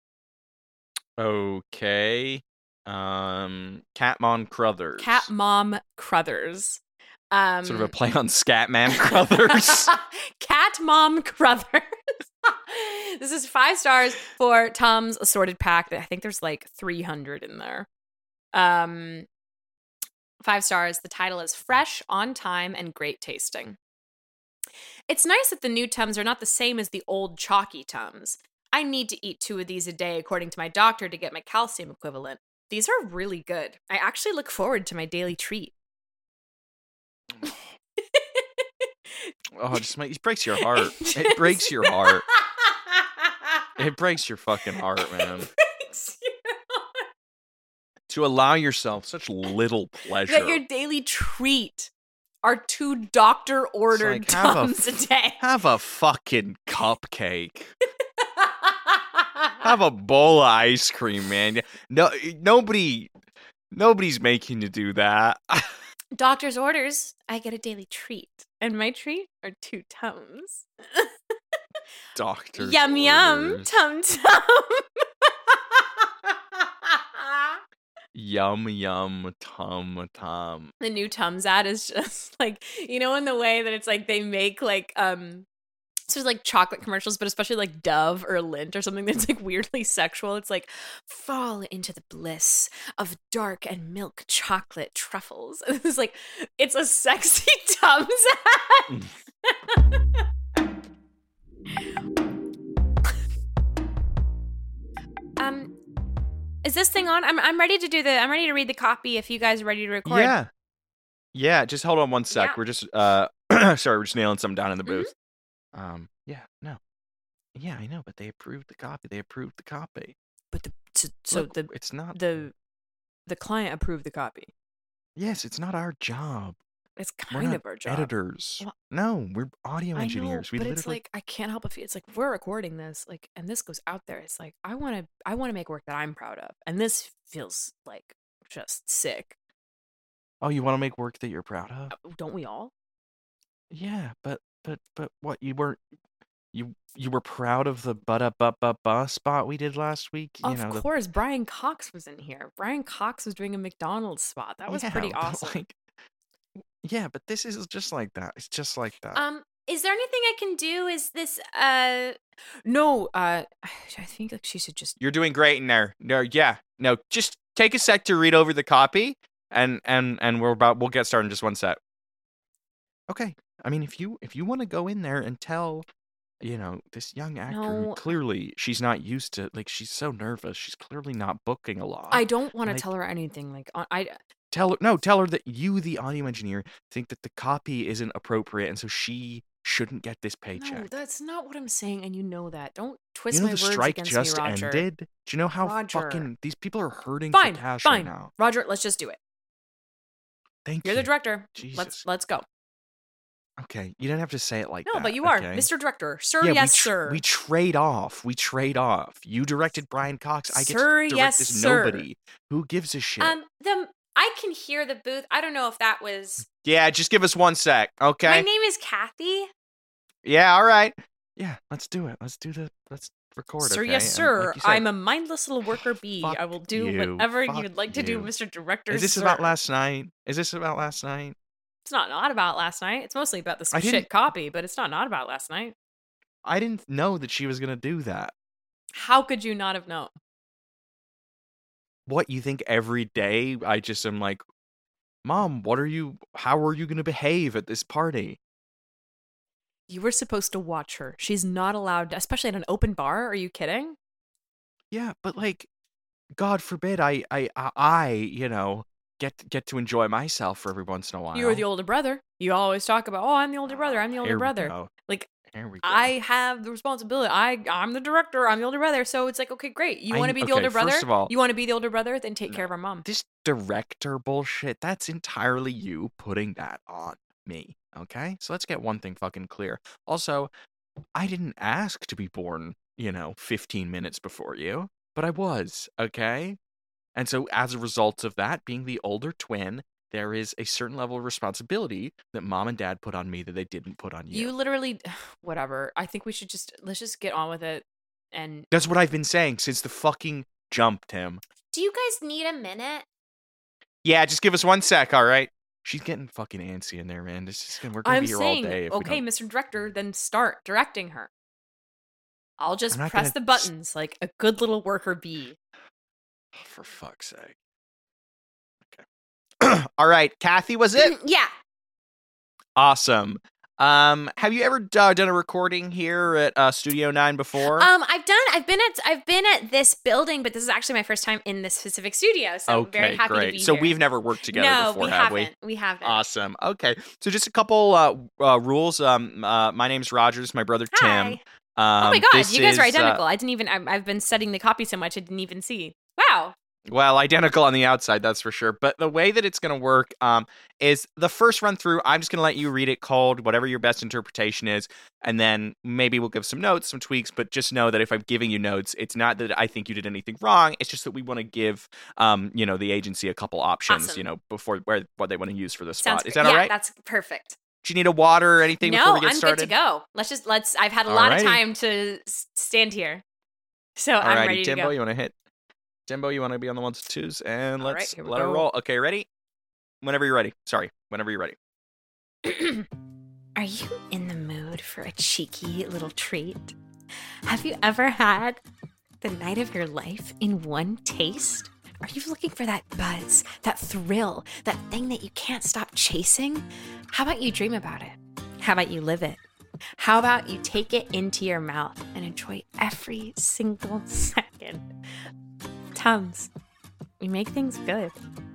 Okay. Um, Catmon Crothers. Cat Mom Crothers. Um, Sort of a play on Scatman Crothers. Cat Mom Crothers. This is five stars for Tom's Assorted Pack. I think there's like three hundred in there. Um, Five stars. The title is fresh, on time, and great tasting. It's nice that the new Tums are not the same as the old chalky Tums. I need to eat two of these a day, according to my doctor, to get my calcium equivalent. These are really good. I actually look forward to my daily treat. Oh, it just makes, it breaks your heart. It breaks your heart. It breaks your fucking heart, man. Breaks your heart. To allow yourself such little pleasure. That your daily treat are two doctor-ordered It's like, have a Tums a, day. Have a fucking cupcake. Have a bowl of ice cream, man. No, nobody, nobody's making you do that. Doctor's orders, I get a daily treat. And my treat are two Tums. Doctor's Yum, yum, orders. tum, tum. Yum, yum, tum, tum. The new Tums ad is just like, you know, in the way that it's like they make like, um, so like chocolate commercials, but especially like Dove or Lindt or something that's like weirdly sexual. It's like, fall into the bliss of dark and milk chocolate truffles. And it's like, it's a sexy Tums ad. um, is this thing on? I'm I'm ready to do the. I'm ready to read the copy. If you guys are ready to record. Yeah. Yeah, just hold on one sec. Yeah. We're just, uh, sorry, we're just nailing something down in the booth. Um, yeah, no. Yeah, I know, but they approved the copy. They approved the copy. But the so, so Look, the it's not the the client approved the copy. Yes, it's not our job. It's We're kind not of our job. editors. Well, No, we're audio I know, engineers. we but literally it's like I can't help but feel it's like we're recording this, like, and this goes out there. It's like I want to, I want to make work that I'm proud of, and this feels like just sick. Oh, you want to make work that you're proud of? Uh, Don't we all? Yeah, but but but what you weren't you you were proud of the butta but but ba spot we did last week? You Of know, the- course, Brian Cox was in here. Brian Cox was doing a McDonald's spot. That was Yeah, pretty but, awesome. like, yeah, but this is just like that. It's just like that. Um, is there anything I can do? Is this uh, no, uh, I think like she should just. You're doing great in there. No, yeah, no, just take a sec to read over the copy, and and and we're about we'll get started in just one sec. Okay, I mean, if you if you want to go in there and tell, you know, this young actor who No. clearly she's not used to, like, she's so nervous. She's clearly not booking a lot. I don't want to like- tell her anything. Like on- I, Tell her no, tell her that you, the audio engineer, think that the copy isn't appropriate, and so she shouldn't get this paycheck. no, that's not what I'm saying, and you know that. Don't twist you know my the words strike against just me, Roger. ended. Do you know how Roger. fucking these people are hurting Fine, for cash fine, right now? Roger. Let's just do it. Thank You're you. the director. Jesus. Let's let's go. Okay, you don't have to say it like No, that. but you are, okay? Mister Director. Sir, Yeah, yes, we tr- sir. We trade off. We trade off. You directed Brian Cox. I get Sir, to direct yes, this sir. nobody. Who gives a shit? Um, the I can hear the booth. I don't know if that was. yeah, just give us one sec, okay? My name is Kathy. yeah, all right. Yeah, let's do it. Let's do the. Let's record. Sir, okay? yes, And sir. like you said, I'm a mindless little worker bee. fuck I will do you, whatever fuck you'd like to do, you. Mister Director. Is this sir. about last night? Is this about last night? It's not not about last night. It's mostly about this I shit didn't- copy, but it's not not about last night. I didn't know that she was gonna do that. How could you not have known? What, you think every day I just am like, Mom, what are you? How are you gonna behave at this party? You were supposed to watch her. She's not allowed, especially at an open bar. Are you kidding? Yeah, but like, God forbid I I I, I you know get get to enjoy myself for every once in a while. You were the older brother. You always talk about, oh, I'm the older brother. I'm the older Here we brother. go. Like, Here we go. I have the responsibility. I I'm the director. I'm the older brother. So it's like, okay, great. You I- want to be the okay, older brother? first of all- you want to be the older brother? Then take care of our mom. This director bullshit, that's entirely you putting that on me. Okay? So let's get one thing fucking clear. Also, I didn't ask to be born, you know, fifteen minutes before you, but I was, okay? And so as a result of that, being the older twin, there is a certain level of responsibility that mom and dad put on me that they didn't put on you. You literally, whatever. I think we should just let's just get on with it. And That's what I've been saying since the fucking jump, Tim. do you guys need a minute? Yeah, just give us one sec, all right? She's getting fucking antsy in there, man. This is gonna, we're gonna I'm be here saying, all day. If we okay, don't- Mister Director, then start directing her. I'll just I'm not press gonna the s- buttons like a good little worker bee. For fuck's sake. Okay. All right, Kathy, was it? Yeah. Awesome. Um, have you ever uh, done a recording here at uh, Studio Nine before? Um, I've done. I've been at. I've been at this building, but this is actually my first time in this specific studio. So okay, I'm very happy great. to be so here. we've never worked together no, before, we have haven't. we? We haven't. Awesome. Okay, so just a couple uh, uh, rules. Um, uh, my name's Roger. This is my brother Tim. Hi. Um, oh my god, you guys is, are identical. Uh, I didn't even. I've, I've been studying the copy so much, I didn't even see. Wow. Well, identical on the outside, that's for sure. But the way that it's going to work um, is the first run through, I'm just going to let you read it cold, whatever your best interpretation is. And then maybe we'll give some notes, some tweaks. But just know that if I'm giving you notes, it's not that I think you did anything wrong. It's just that we want to give, um, you know, the agency a couple options, Awesome. you know, before where what they want to use for the Sounds spot. Is great. that all yeah, right? that's perfect. Do you need a water or anything no, before we get I'm started? good to go. Let's just let's. I've had a lot of Alrighty. time to s- stand here, so All I'm righty, ready to Timbo, go. you want to hit? Timbo, you want to be on the ones and twos? And All let's right, here we let her go. roll. Okay, ready? Whenever you're ready. Sorry, whenever you're ready. Are you in the mood for a cheeky little treat? Have you ever had the night of your life in one taste? Are you looking for that buzz, that thrill, that thing that you can't stop chasing? How about you dream about it? How about you live it? How about you take it into your mouth and enjoy every single second? Tums, we make things good.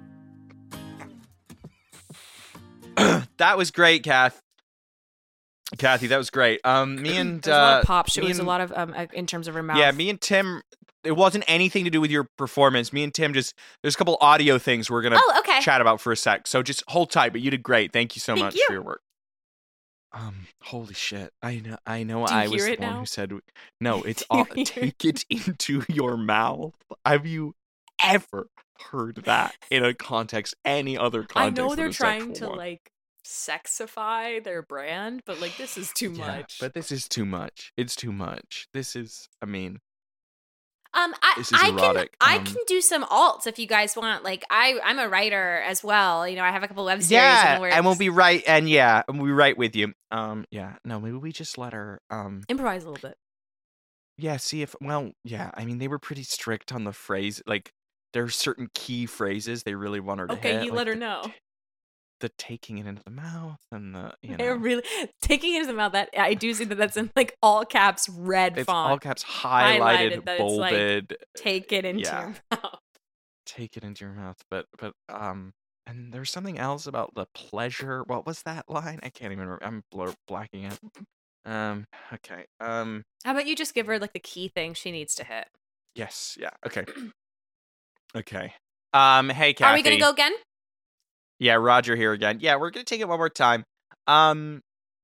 That was great, Kath. Kathy, that was great. Um, me and There's a lot uh, of pop. It me was a and- lot of um uh, in terms of her mouth. Yeah, me and Tim. It wasn't anything to do with your performance. Me and Tim just there's a couple audio things we're gonna Oh, okay. chat about for a sec. So just hold tight. But you did great. Thank you so Thank much you. for your work. Um, holy shit! I know. I know. Do you I was hear the it one now? who said no. It's Do you all hear take it into your mouth. Have you ever heard that in a context, any other I context? know than they're a trying sexual to one? like sexify their brand, but like this is too Yeah, much. but this is too much. It's too much. This is. I mean. um, I this is I erotic. can I Um, can do some alts if you guys want. Like I I'm a writer as well. You know, I have a couple web series. Yeah, in the works. and we'll be right, and yeah, and we'll be right with you. Um, yeah, no, maybe we just let her. Um, improvise a little bit. yeah, see if. Well, yeah, I mean, they were pretty strict on the phrase. Like, there are certain key phrases they really want her to Okay, hit. you like let her the, know. The taking it into the mouth and the you They're know, really taking it into the mouth. That I do see that that's in like all caps, red it's font. all caps, highlighted, highlighted that it's, like, bolded. Take it into yeah. your mouth. Take it into your mouth, but but um. And there's something else about the pleasure. What was that line? I can't even remember. I'm blur- blacking out. Um. Okay. Um. How about you just give her like the key thing she needs to hit? Yes. Yeah. Okay. Okay. Um. Hey, Kathy. Are we gonna go again? Yeah, Roger here again. Yeah, we're gonna take it one more time. Um.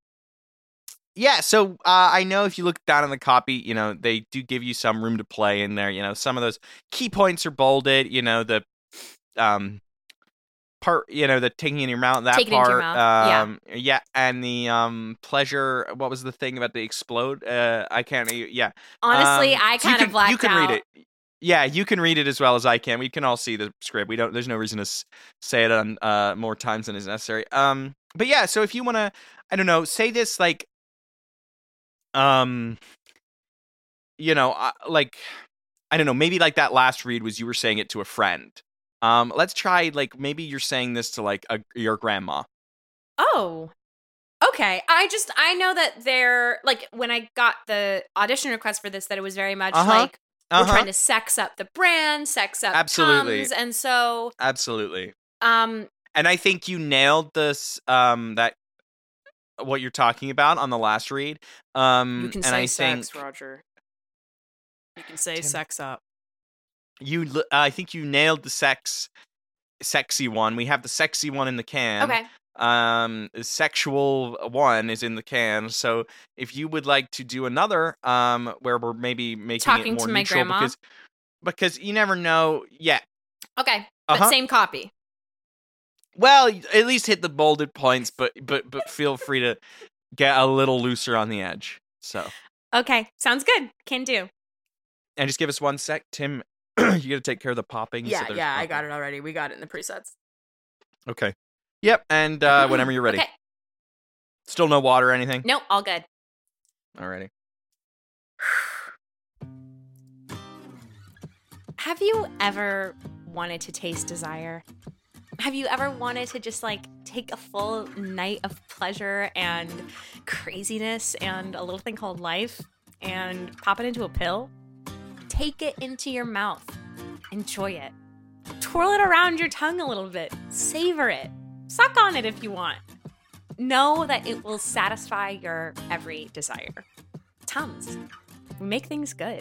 Yeah. So uh, I know if you look down in the copy, you know they do give you some room to play in there. You know, some of those key points are bolded. You know the um part. You know the taking in your mouth. That Take it part. into your mouth, yeah. Um. Yeah. And the um pleasure. What was the thing about the explode? Uh. I can't. Yeah. Honestly, Um, I so you kind of can- blacked You can out. read it. Yeah, you can read it as well as I can. We can all see the script. We don't. There's no reason to s- say it on uh, more times than is necessary. Um, but yeah. So if you want to, I don't know, say this like, um, you know, uh, like, I don't know, maybe like that last read was you were saying it to a friend. Um, let's try like maybe you're saying this to like a, your grandma. Oh. Okay. I just I know that they're like when I got the audition request for this that it was very much Uh-huh. like we're Uh-huh. trying to sex up the brand, sex up Absolutely. Tums, and so Absolutely. um And I think you nailed this. Um, that what you're talking about on the last read. Um, you can and say I sex, think Roger. You can say Tim. sex up. you. li- Uh, I think you nailed the sex, sexy one. We have the sexy one in the can. Okay. Um, the sexual one is in the can. So if you would like to do another, um, where we're maybe making Talking it more to my neutral grandma? because because you never know. Yeah. Okay. But Uh-huh. same copy. Well, at least hit the bolded points, but but but feel free to get a little looser on the edge. So. Okay. Sounds good. Can do. And just give us one sec, Tim. You got to take care of the popping. so Yeah, there's yeah, I popping. got it already. We got it in the presets. Okay. Yep. And uh, whenever you're ready. Okay. Still no water or anything. Nope, all good. Alrighty. Have you ever wanted to taste desire? Have you ever wanted to just like take a full night of pleasure and craziness and a little thing called life and pop it into a pill? Take it into your mouth. Enjoy it. Twirl it around your tongue a little bit. Savor it. Suck on it if you want. Know that it will satisfy your every desire. Tums. We make things good.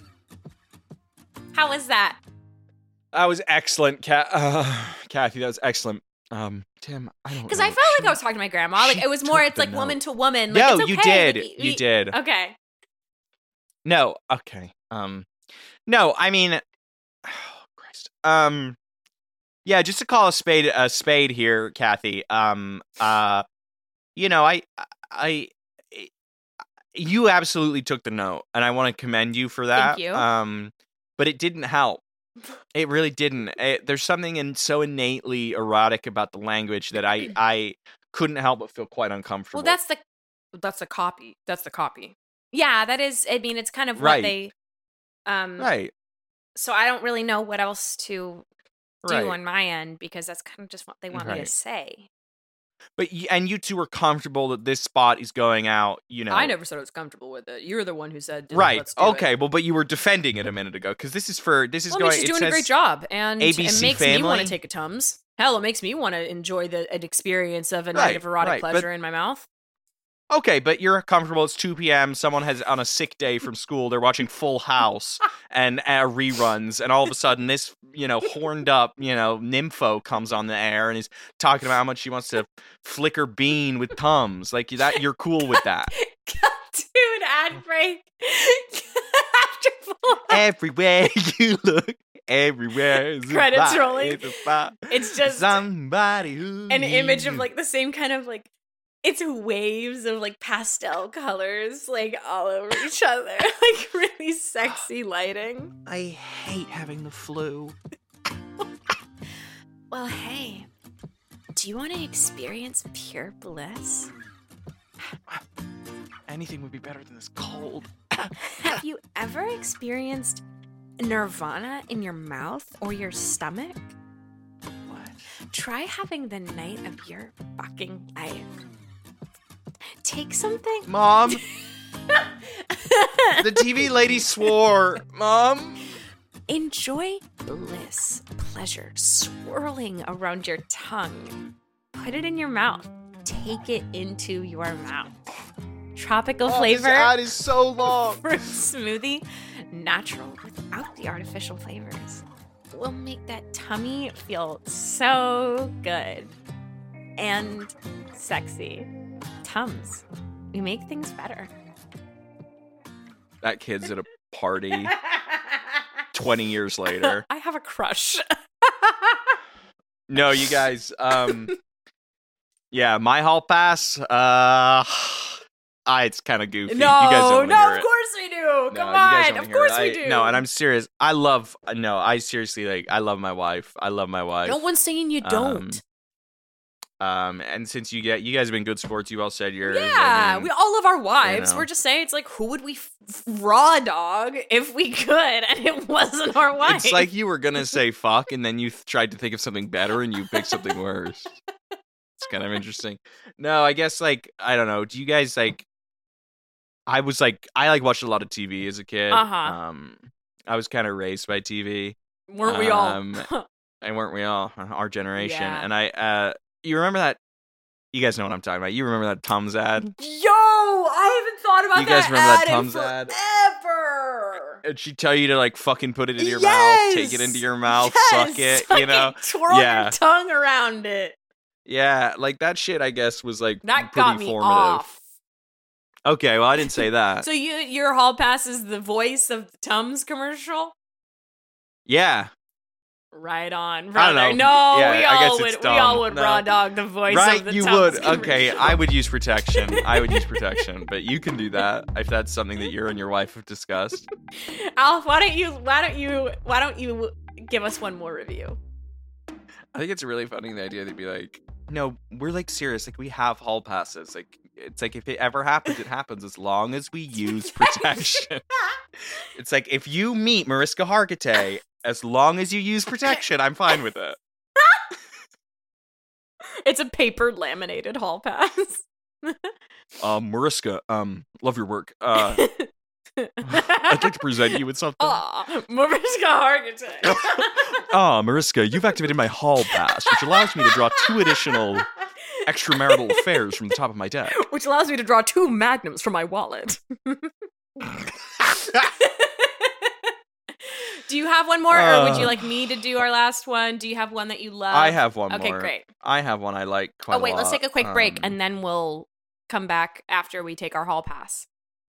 How was that? That was excellent, Kat. Uh, Kathy, that was excellent. Um, Tim, I don't Because know. I felt like I was talking to my grandma. Like she it was more, took it's the like note. woman to woman. Like, No, it's you okay. did. Like, You did. Okay. No, okay. Um, no, I mean, oh, Christ. Um, yeah, just to call a spade a spade here, Kathy. Um, uh, you know, I, I, I you absolutely took the note, and I want to commend you for that. Thank you. Um, but it didn't help. It really didn't. It, there's something in so innately erotic about the language that I, I couldn't help but feel quite uncomfortable. Well, that's the that's the copy. That's the copy. Yeah, that is. I mean, it's kind of what Right. they. Um, right. So I don't really know what else to do Right. on my end because that's kind of just what they want me Right. to say. But y- and you two were comfortable that this spot is going out. You know, I never said I was comfortable with it. You're the one who said, Right. Let's do Okay. It. Well, but you were defending it a minute ago because this is for this is Well, it going. makes you it doing says, a great job, and A B it C makes me want Family? to take a Tums. Hell, it makes me want to enjoy the an experience of a night Right, of erotic right, but- pleasure in my mouth. Okay, but you're comfortable. It's two p.m. Someone has on a sick day from school. They're watching Full House and uh, reruns, and all of a sudden, this you know horned up you know nympho comes on the air and is talking about how much she wants to flicker Bean with Tums. Like that, you're cool with that. Dude, ad break. After full Everywhere you look, everywhere is a Credits spot, rolling. it's a spot. It's just Somebody who an image of needs like the same kind of like it's waves of like pastel colors like all over each other, like really sexy lighting. I hate having the flu. Well, hey, do you want to experience pure bliss? Anything would be better than this cold. Have you ever experienced nirvana in your mouth or your stomach? What? Try having the night of your fucking life. Take something. Mom, the T V lady swore. Mom. Enjoy bliss, pleasure swirling around your tongue. Put it in your mouth. Take it into your mouth. Tropical Oh, flavor. This ad is so long. Fruit smoothie, natural without the artificial flavors. Will make that tummy feel so good and sexy. Tums. We make things better. That kid's at a party twenty years later. I have a crush. No, you guys. Um, yeah, my hall pass. Uh, I, it's kind of goofy. No, you guys don't no, hear of it. course we do. No, Come you guys on, don't of hear course it. we I- do. No, and I'm serious. I love. No, I seriously like. I love my wife. I love my wife. No one's saying you don't. Um, Um, and since you get, you guys have been good sports. You all said yours. Yeah, I mean, we all love our wives. know. We're just saying it's like, who would we f- raw dog if we could, and it wasn't our wife. It's like you were gonna say fuck, and then you th- tried to think of something better, and you picked something worse. It's kind of interesting. No, I guess like I don't know. Do you guys like? I was like, I like watched a lot of T V as a kid. Uh-huh. Um, I was kind of raised by T V. weren't we all? um, And weren't we all? Our generation. Yeah. And I, uh, you remember that? You guys know what I'm talking about. You remember that Tums ad? Yo, I haven't thought about You guys that remember that ad in Tums ad? forever. And she'd tell you to like fucking put it in your Yes! mouth, take it into your mouth, Yes! suck it, Suck you know? twirl Yeah. your tongue around it. Yeah, like that shit. I guess was like That pretty got me formative. off. Okay, well I didn't say that. So you, your hall pass is the voice of the Tums commercial. Yeah, Right on, I brother. don't know. No, Yeah, we I guess all it's would. We dumb. all would No. raw dog the voice right. of the You Tums would. Okay, commercial. I would use protection. I would use protection, but you can do that if that's something that you and your wife have discussed. Alf, why don't you? Why don't you? Why don't you give us one more review? I think it's really funny the idea to be like, no, we're like serious. Like we have hall passes. Like it's like if it ever happens, it happens as long as we use protection. It's like if you meet Mariska Hargitay, as long as you use protection, I'm fine with it. It's a paper laminated hall pass. Uh, Mariska, um, love your work. Uh, I'd like to present you with something. Aw, Mariska Hargitay. Ah, Mariska, you've activated my hall pass, which allows me to draw two additional extramarital affairs from the top of my deck. Which allows me to draw two magnums from my wallet. Do you have one more, or would you like me to do our last one? Do you have one that you love? I have one okay, more. Okay, great. I have one I like quite a Oh, lot. wait, let's take a quick break, Um, and then we'll come back after we take our hall pass.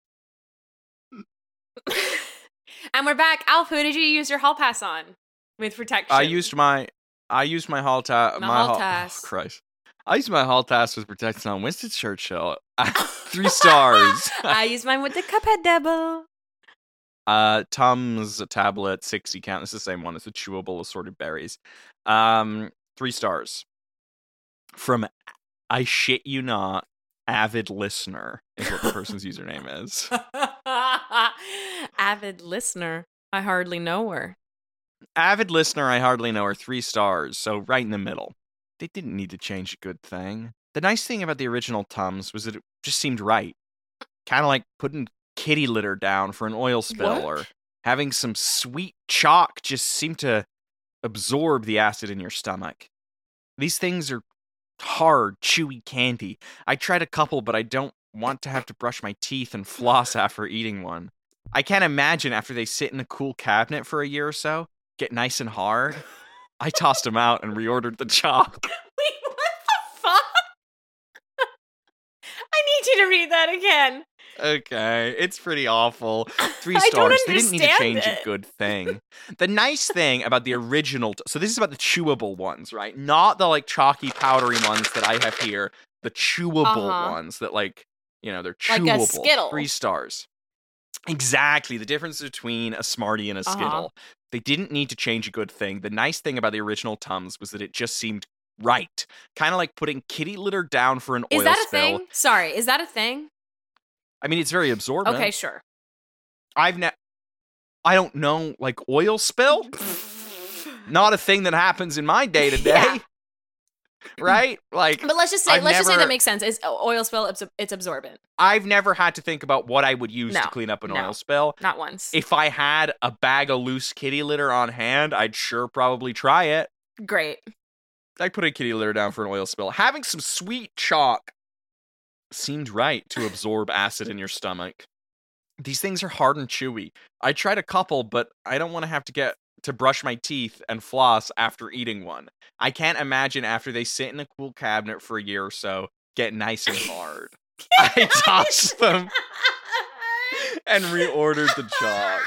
And we're back. Alf, who did you use your hall pass on with protection? I used my I used my hall ta- My my hall hall task. Oh, Christ. I used my hall task with protection on Winston Churchill. Three stars. I used mine with the Cuphead double. Uh, Tums tablet sixty count. It's the same one. It's a chewable assorted berries. Um, three stars. From I shit you not, avid listener is what the person's username is. Avid listener. I hardly know her. Avid listener, I hardly know her. Three stars. So right in the middle. They didn't need to change a good thing. The nice thing about the original Tums was that it just seemed right. Kind of like putting kitty litter down for an oil spill, What? or having some sweet chalk just seem to absorb the acid in your stomach. These things are hard, chewy candy. I tried a couple, but I don't want to have to brush my teeth and floss after eating one. I can't imagine after they sit in a cool cabinet for a year or so, get nice and hard. I tossed them out and reordered the chalk. Wait, what the fuck? I need you to read that again. Okay, it's pretty awful. Three I don't stars. They didn't need to understand change it. a good thing. The nice thing about the original, t- so this is about the chewable ones, right? Not the like chalky, powdery ones that I have here. The chewable Uh-huh. ones that like, you know, they're Like a chewable. Skittle. Three stars. Exactly. The difference between a Smartie and a Uh-huh. Skittle. They didn't need to change a good thing. The nice thing about the original Tums was that it just seemed right. Kind of like putting kitty litter down for an Is oil that a spill. thing? Sorry, is that a thing? I mean, it's very absorbent. Okay, sure. I've ne- I don't know, like oil spill? Not a thing that happens in my day to day. Yeah. Right? Like But let's just say, I've let's just say never- that makes sense. It's oil spill. It's, it's absorbent. I've never had to think about what I would use No, to clean up an no. oil spill. Not once. If I had a bag of loose kitty litter on hand, I'd sure probably try it. Great. I'd put a kitty litter down for an oil spill. Having some sweet chalk seemed right to absorb acid in your stomach. These things are hard and chewy. I tried a couple, but I don't want to have to get to brush my teeth and floss after eating one. I can't imagine after they sit in a cool cabinet for a year or so, get nice and hard. I tossed them and reordered the chalk.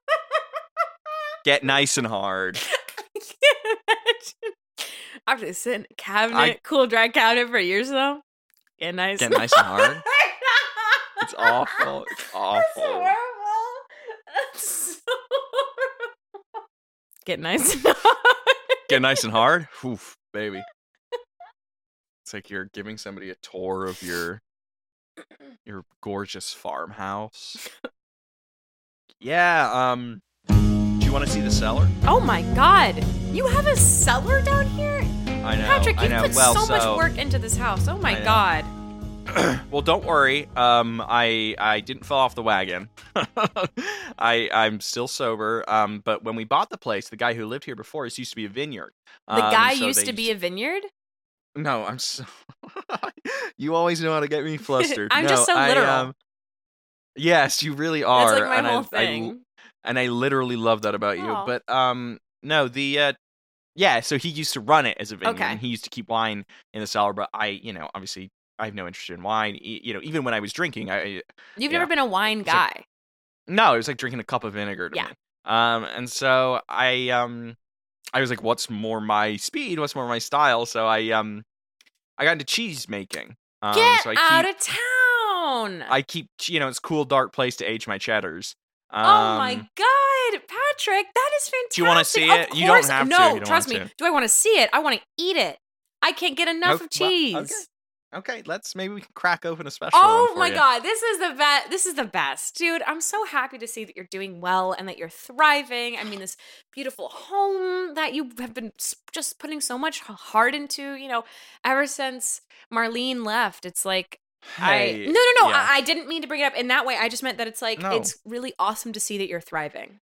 Get nice and hard. I can't imagine. After they sit in a cabinet, I- cool dry cabinet for years though. Get nice. Get nice and hard. It's awful. It's That's awful. horrible. That's so horrible. Get nice and hard. Get nice and hard? Oof, baby. It's like you're giving somebody a tour of your your gorgeous farmhouse. Yeah, um do you want to see the cellar? Oh my god. You have a cellar down here? I know. Patrick, I you know. put well, so, so much work into this house. Oh my I know. god. Well, don't worry. Um I I didn't fall off the wagon. I I'm still sober. Um but when we bought the place, the guy who lived here before, this used to be a vineyard. The Um, guy so used they to be a vineyard? No, I'm so. You always know how to get me flustered. I'm No, just so I, literal. um, yes, you really are. That's like my and whole I, I- thing. and I literally love that about you. Aw. But um, no, the uh, yeah. So he used to run it as a vineyard. Okay. And he used to keep wine in the cellar. But I, you know, obviously, I have no interest in wine. E- You know, even when I was drinking, I You've yeah. never been a wine It's like- guy. no, it was like drinking a cup of vinegar to Yeah. me. Um, and so I um, I was like, what's more my speed? What's more my style? So I um, I got into cheese making. Um, Get so I out keep, of town. I keep, you know, it's a cool, dark place to age my cheddars. Um, oh my god, Patrick, that is fantastic. Do you wanna see Of it? You don't course- have to No, if you don't trust want me. to. Do I want to see it? I want to eat it. I can't get enough Oh, of well, cheese. okay. Okay, let's maybe we can crack open a special Oh one for my you. god, this is the best. This is the best, dude. I'm so happy to see that you're doing well and that you're thriving. I mean, this beautiful home that you have been s- just putting so much h- heart into. You know, ever since Marlene left, it's like Hey, I no no no. yeah. I, I didn't mean to bring it up in that way. I just meant that it's like No. it's really awesome to see that you're thriving.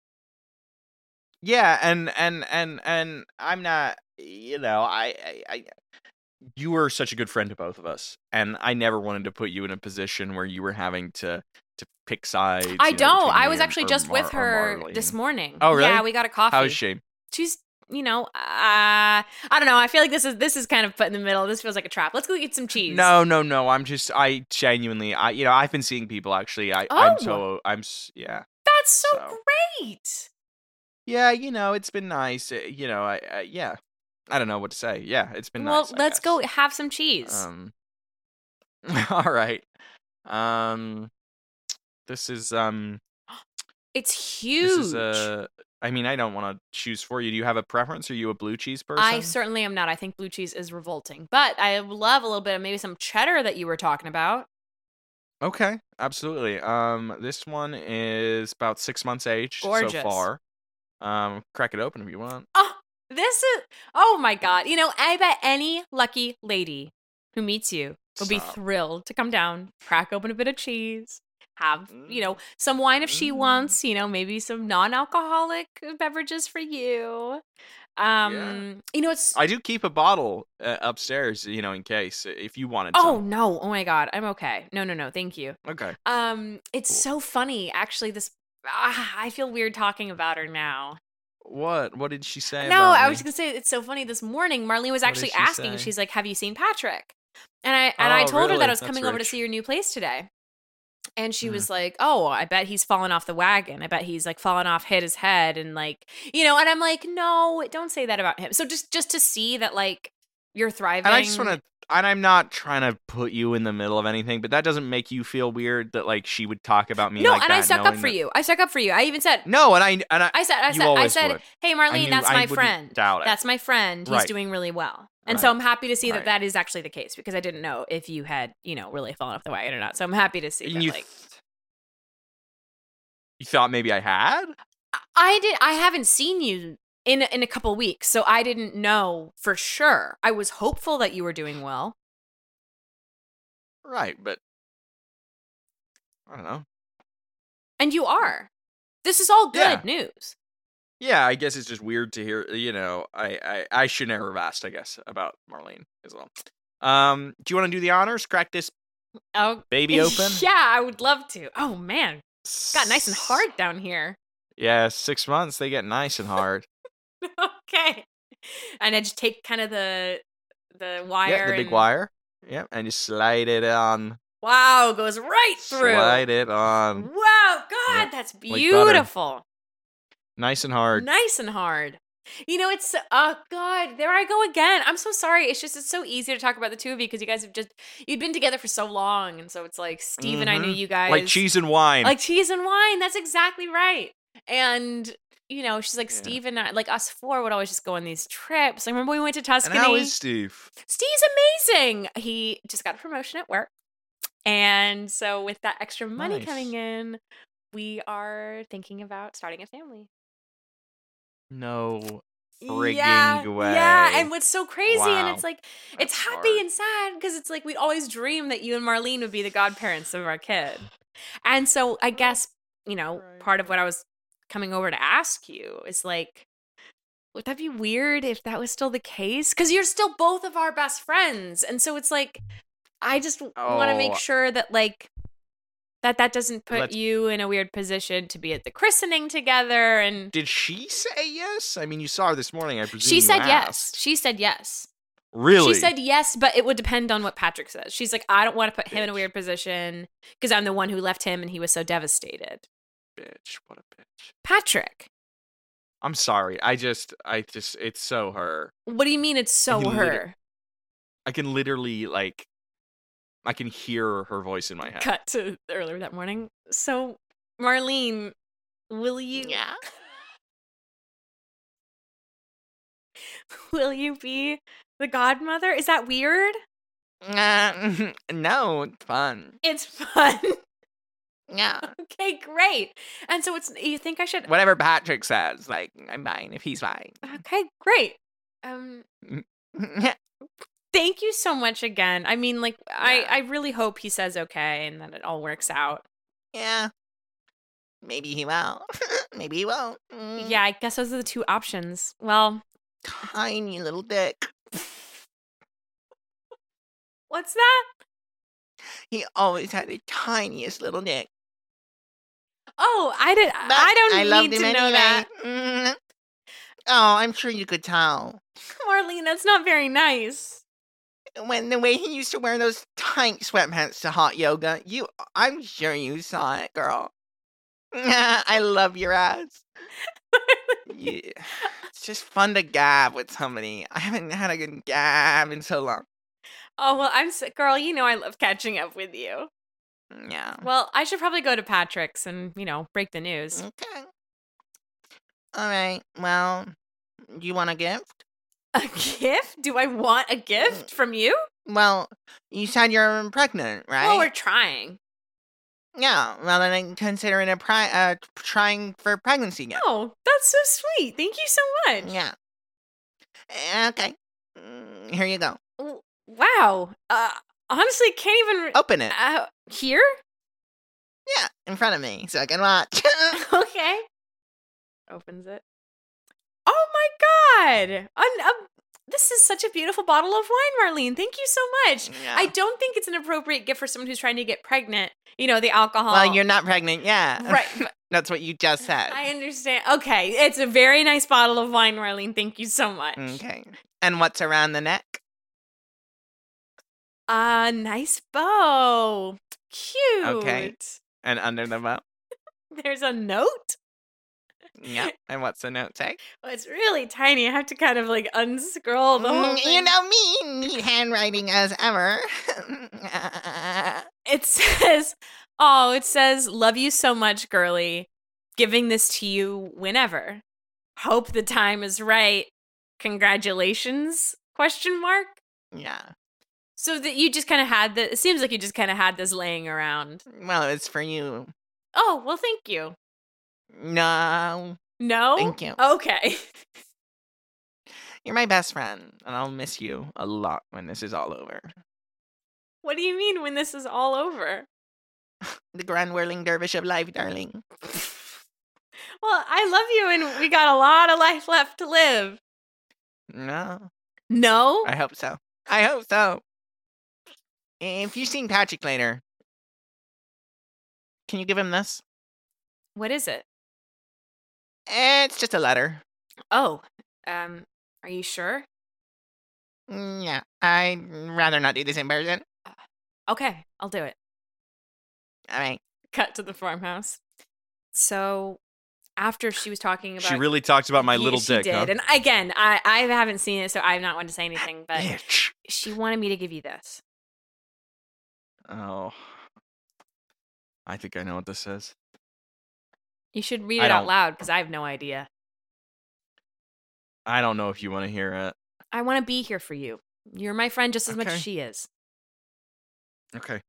Yeah, and and and and I'm not, you know, I, I, I you were such a good friend to both of us, and I never wanted to put you in a position where you were having to to pick sides. I you know, don't. between I me was or- actually or just Mar- with or her Marlene. this morning. Oh, really? Yeah, we got a coffee. How's she? She's, you know, uh, I don't know. I feel like this is this is kind of put in the middle. This feels like a trap. Let's go get some cheese. No, no, no. I'm just, I genuinely, I, you know, I've been seeing people actually. I, I'm Oh. so, I'm, s- yeah, That's so, So. great. yeah. You know, it's been nice. uh, You know, I, I yeah. I don't know what to say. Yeah, it's been Well, nice. I let's guess. go have some cheese. Um. all right. Um. This is um. it's huge. This is uh. I mean, I don't want to choose for you. Do you have a preference? Are you a blue cheese person? I certainly am not. I think blue cheese is revolting, but I love a little bit of maybe some cheddar that you were talking about. Okay, absolutely. Um, this one is about six months aged Gorgeous. so far. Um, crack it open if you want. Oh, this is. Oh my god! You know, I bet any lucky lady who meets you will be Stop. thrilled to come down, crack open a bit of cheese, have you know some wine if she wants. You know, maybe some non-alcoholic beverages for you. Um, you know, it's. I do keep a bottle uh, upstairs, you know, in case uh, if you wanted. Oh some. no! Oh my god! I'm okay. No, no, no. Thank you. Okay. Um, it's so funny. Actually, this. Ah, I feel weird talking about her now. What? What did she say? No, about I me? was gonna say it's so funny. This morning, Marlene was What actually did she asking. say? She's like, "Have you seen Patrick?" And I and I Oh, told her really? that I was That's coming over to rich. see your new place today. And she Mm. was like, "Oh, I bet he's fallen off the wagon. I bet he's like fallen off, hit his head, and like, you know." And I'm like, "No, don't say that about him." So just just to see that like you're thriving. And I just want to, and I'm not trying to put you in the middle of anything, but that doesn't make you feel weird that like she would talk about me. No, like and that, I stuck up knowing for that- you. I stuck up for you. I even said, No, and I and I, I said, I you said, I always said, would. "Hey, I Marlene, knew- that's I my wouldn't friend. doubt it. That's my friend. He's Right. doing really well." And so Right. I'm happy to see that Right. that is actually the case because I didn't know if you had, you know, really fallen off the wagon or not. So I'm happy to see And that. you, Like, you thought maybe I had? I did. I haven't seen you in in a couple weeks, so I didn't know for sure. I was hopeful that you were doing well. Right, but I don't know. And you are. This is all good Yeah. news. Yeah, I guess it's just weird to hear. You know, I I, I should never have asked. I guess about Marlene as well. Um, do you want to do the honors? Crack this Oh, baby open. Yeah, I would love to. Oh man, got nice and hard down here. Yeah, six months they get nice and hard. Okay. And I just take kind of the the wire. Yeah, the big and- wire. Yeah, and you slide it on. Wow, goes right through. Slide it on. Wow, God, Yep, that's butter. beautiful. Nice and hard. Nice and hard. You know, it's oh God, there I go again. I'm so sorry. It's just it's so easy to talk about the two of you because you guys have just you've been together for so long, and so it's like Steve and I knew Mhm. you guys Like cheese and wine. like cheese and wine. That's exactly right. And you know, she's like Yeah. Steve and I, like us four would always just go on these trips. I remember we went to and Tuscany. how is Steve? Steve's amazing. He just got a promotion at work. And so with that extra money Nice. coming in, we are thinking about starting a family. No frigging yeah, way. Yeah, and what's so crazy, and Wow. it's like it's That's happy hard. and sad because it's like we'd always dream that you and Marlene would be the godparents of our kid. And so I guess, you know, Right. part of what I was coming over to ask you is like, would that be weird if that was still the case? Because you're still both of our best friends. And so it's like, I just want to make Oh. sure that like, that that doesn't put Let's- you in a weird position to be at the christening together. And Did she say yes? I mean, you saw her this morning. I presume she you said yes. asked. She said yes. Really? She said yes, but it would depend on what Patrick says. She's like, I don't want to put him in a Bitch. weird position because I'm the one who left him and he was so devastated. Bitch, what a bitch. Patrick, I'm sorry. I just, I just, it's so her. what do you mean it's so can her? liter- I can literally like, I can hear her voice in my head. Cut to earlier that morning. So, Marlene, will you? Yeah. Will you be the godmother? Is that weird? Uh, no, it's fun. It's fun. Yeah. Okay, great. And so it's you think I should Whatever Patrick says, like, I'm fine if he's fine. Okay, great. Um thank you so much again. I mean, like I Yeah. I really hope he says okay and that it all works out. Yeah. Maybe he will. Maybe he won't. Mm, Yeah, I guess those are the two options. Well, Tiny little dick. what's that? He always had the tiniest little dick. Oh, I did But I don't I loved need him to know anyway. that. Mm. Oh, I'm sure you could tell. Marlene, that's not very nice. When the way he used to wear those tight sweatpants to hot yoga, you I'm sure you saw it, girl. I love your ass. Yeah. It's just fun to gab with somebody. I haven't had a good gab in so long. Oh, well, I'm s- girl, you know I love catching up with you. Yeah. Well, I should probably go to Patrick's and, you know, break the news. Okay. All right. Well, do you want a gift? A gift? Do I want a gift from you? Well, you said you're pregnant, right? Well, we're trying. Yeah. Well, then I consider it a pri- uh, trying for pregnancy gift. Oh, that's so sweet. Thank you so much. Yeah. Okay. Mm, Here you go. W- Wow. Uh, honestly, can't even. Open it. Uh, here? Yeah, in front of me, so I can watch. Okay. Opens it. Oh my god! An- uh, this is such a beautiful bottle of wine, Marlene. Thank you so much. Yeah. I don't think it's an appropriate gift for someone who's trying to get pregnant. You know, the alcohol. Well, you're not pregnant yet. Right. but That's what you just said. I understand. Okay, it's a very nice bottle of wine, Marlene. Thank you so much. Okay. And what's around the neck? A nice bow. Cute. Okay. And under the bow? There's a note. Yeah. And what's the note say? Oh, it's really tiny. I have to kind of like unscroll the whole Mm, thing. You know me, neat handwriting as ever. It says, oh, it says, love you so much, girly. Giving this to you whenever. Hope the time is right. Congratulations? Question mark. Yeah. So that you just kind of had the. It seems like you just kind of had this laying around. Well, it's for you. Oh, well, thank you. No. No? Thank you. Okay. You're my best friend, and I'll miss you a lot when this is all over. What do you mean when this is all over? The grand whirling dervish of life, darling. Well, I love you and we got a lot of life left to live. No. No? I hope so. I hope so. If you've seen Patrick later, can you give him this? What is it? It's just a letter. Oh, um, are you sure? Mm, Yeah, I'd rather not do this in person. Okay, I'll do it. All right. Cut to the farmhouse. So, after she was talking about, She really talked about my Yeah, little she dick, did. huh? And again, I I haven't seen it, so I'm not one to say anything. But Bitch. she wanted me to give you this. Oh. I think I know what this is. You should read I it out don't- loud because I have no idea. I don't know if you want to hear it. I want to be here for you. You're my friend just as much as Okay. she is. Okay.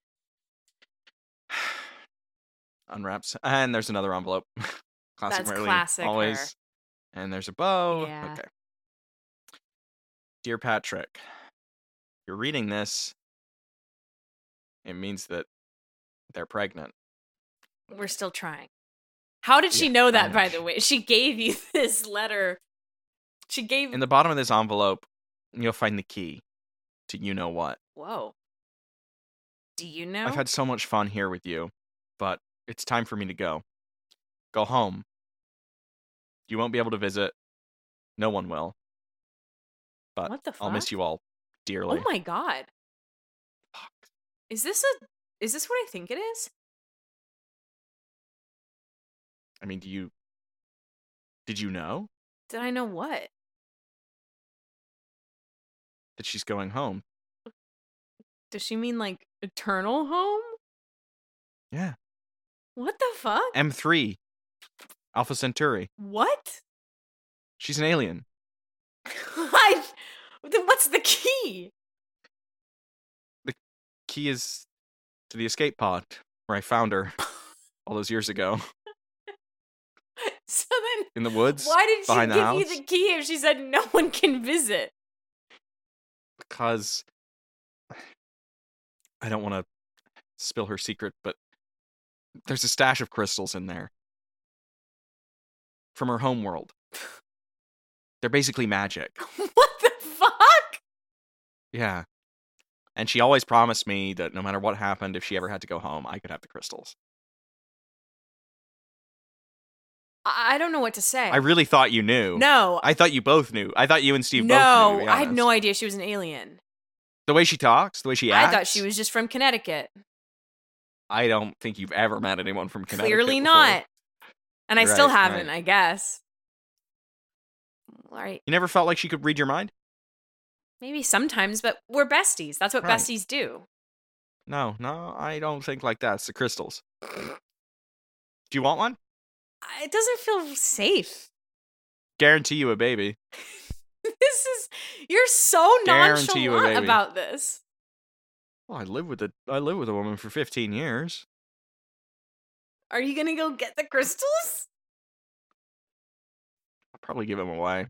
Unwraps. And there's another envelope. Classic That's Marlene. classic her. Always. And there's a bow. Yeah. Okay. Dear Patrick, you're reading this. It means that they're pregnant. We're still trying. How did she Yeah, know I that, know. by the way? She gave you this letter. She gave. In the bottom of this envelope, you'll find the key to you know what. Whoa. Do you know? I've had so much fun here with you, but it's time for me to go. Go home. You won't be able to visit. No one will. But What the I'll miss fuck? you all dearly. Oh my god. Fuck. Is this a is this what I think it is? I mean, do you did you know Did I know what? that she's going home? Does she mean like eternal home? Yeah. What the fuck? M three. Alpha Centauri. What? She's an alien. I, then what's the key? key is to the escape pod where I found her all those years ago. So then, in the woods. Why did she behind the give house. you the key if she said no one can visit? Because I don't want to spill her secret, but there's a stash of crystals in there from her home world. They're basically magic. What the fuck? Yeah. And she always promised me that no matter what happened, if she ever had to go home, I could have the crystals. I I don't know what to say. I really thought you knew. No. I thought you both knew. I thought you and Steve no, both knew. to be I had honest. no idea she was an alien. The way she talks, the way she acts. I thought she was just from Connecticut. I don't think you've ever met anyone from Connecticut. Clearly before. not. And I Right, still haven't, right. I guess. All right. You never felt like she could read your mind? Maybe sometimes, but we're besties. That's what Right. besties do. No, no, I don't think like that. It's the crystals. Do you want one? It doesn't feel safe. Guarantee you a baby. This is you're so Guarantee you a nonchalant baby. about this. Well, I live with a I live with a woman for fifteen years. Are you gonna go get the crystals? I'll probably give them away.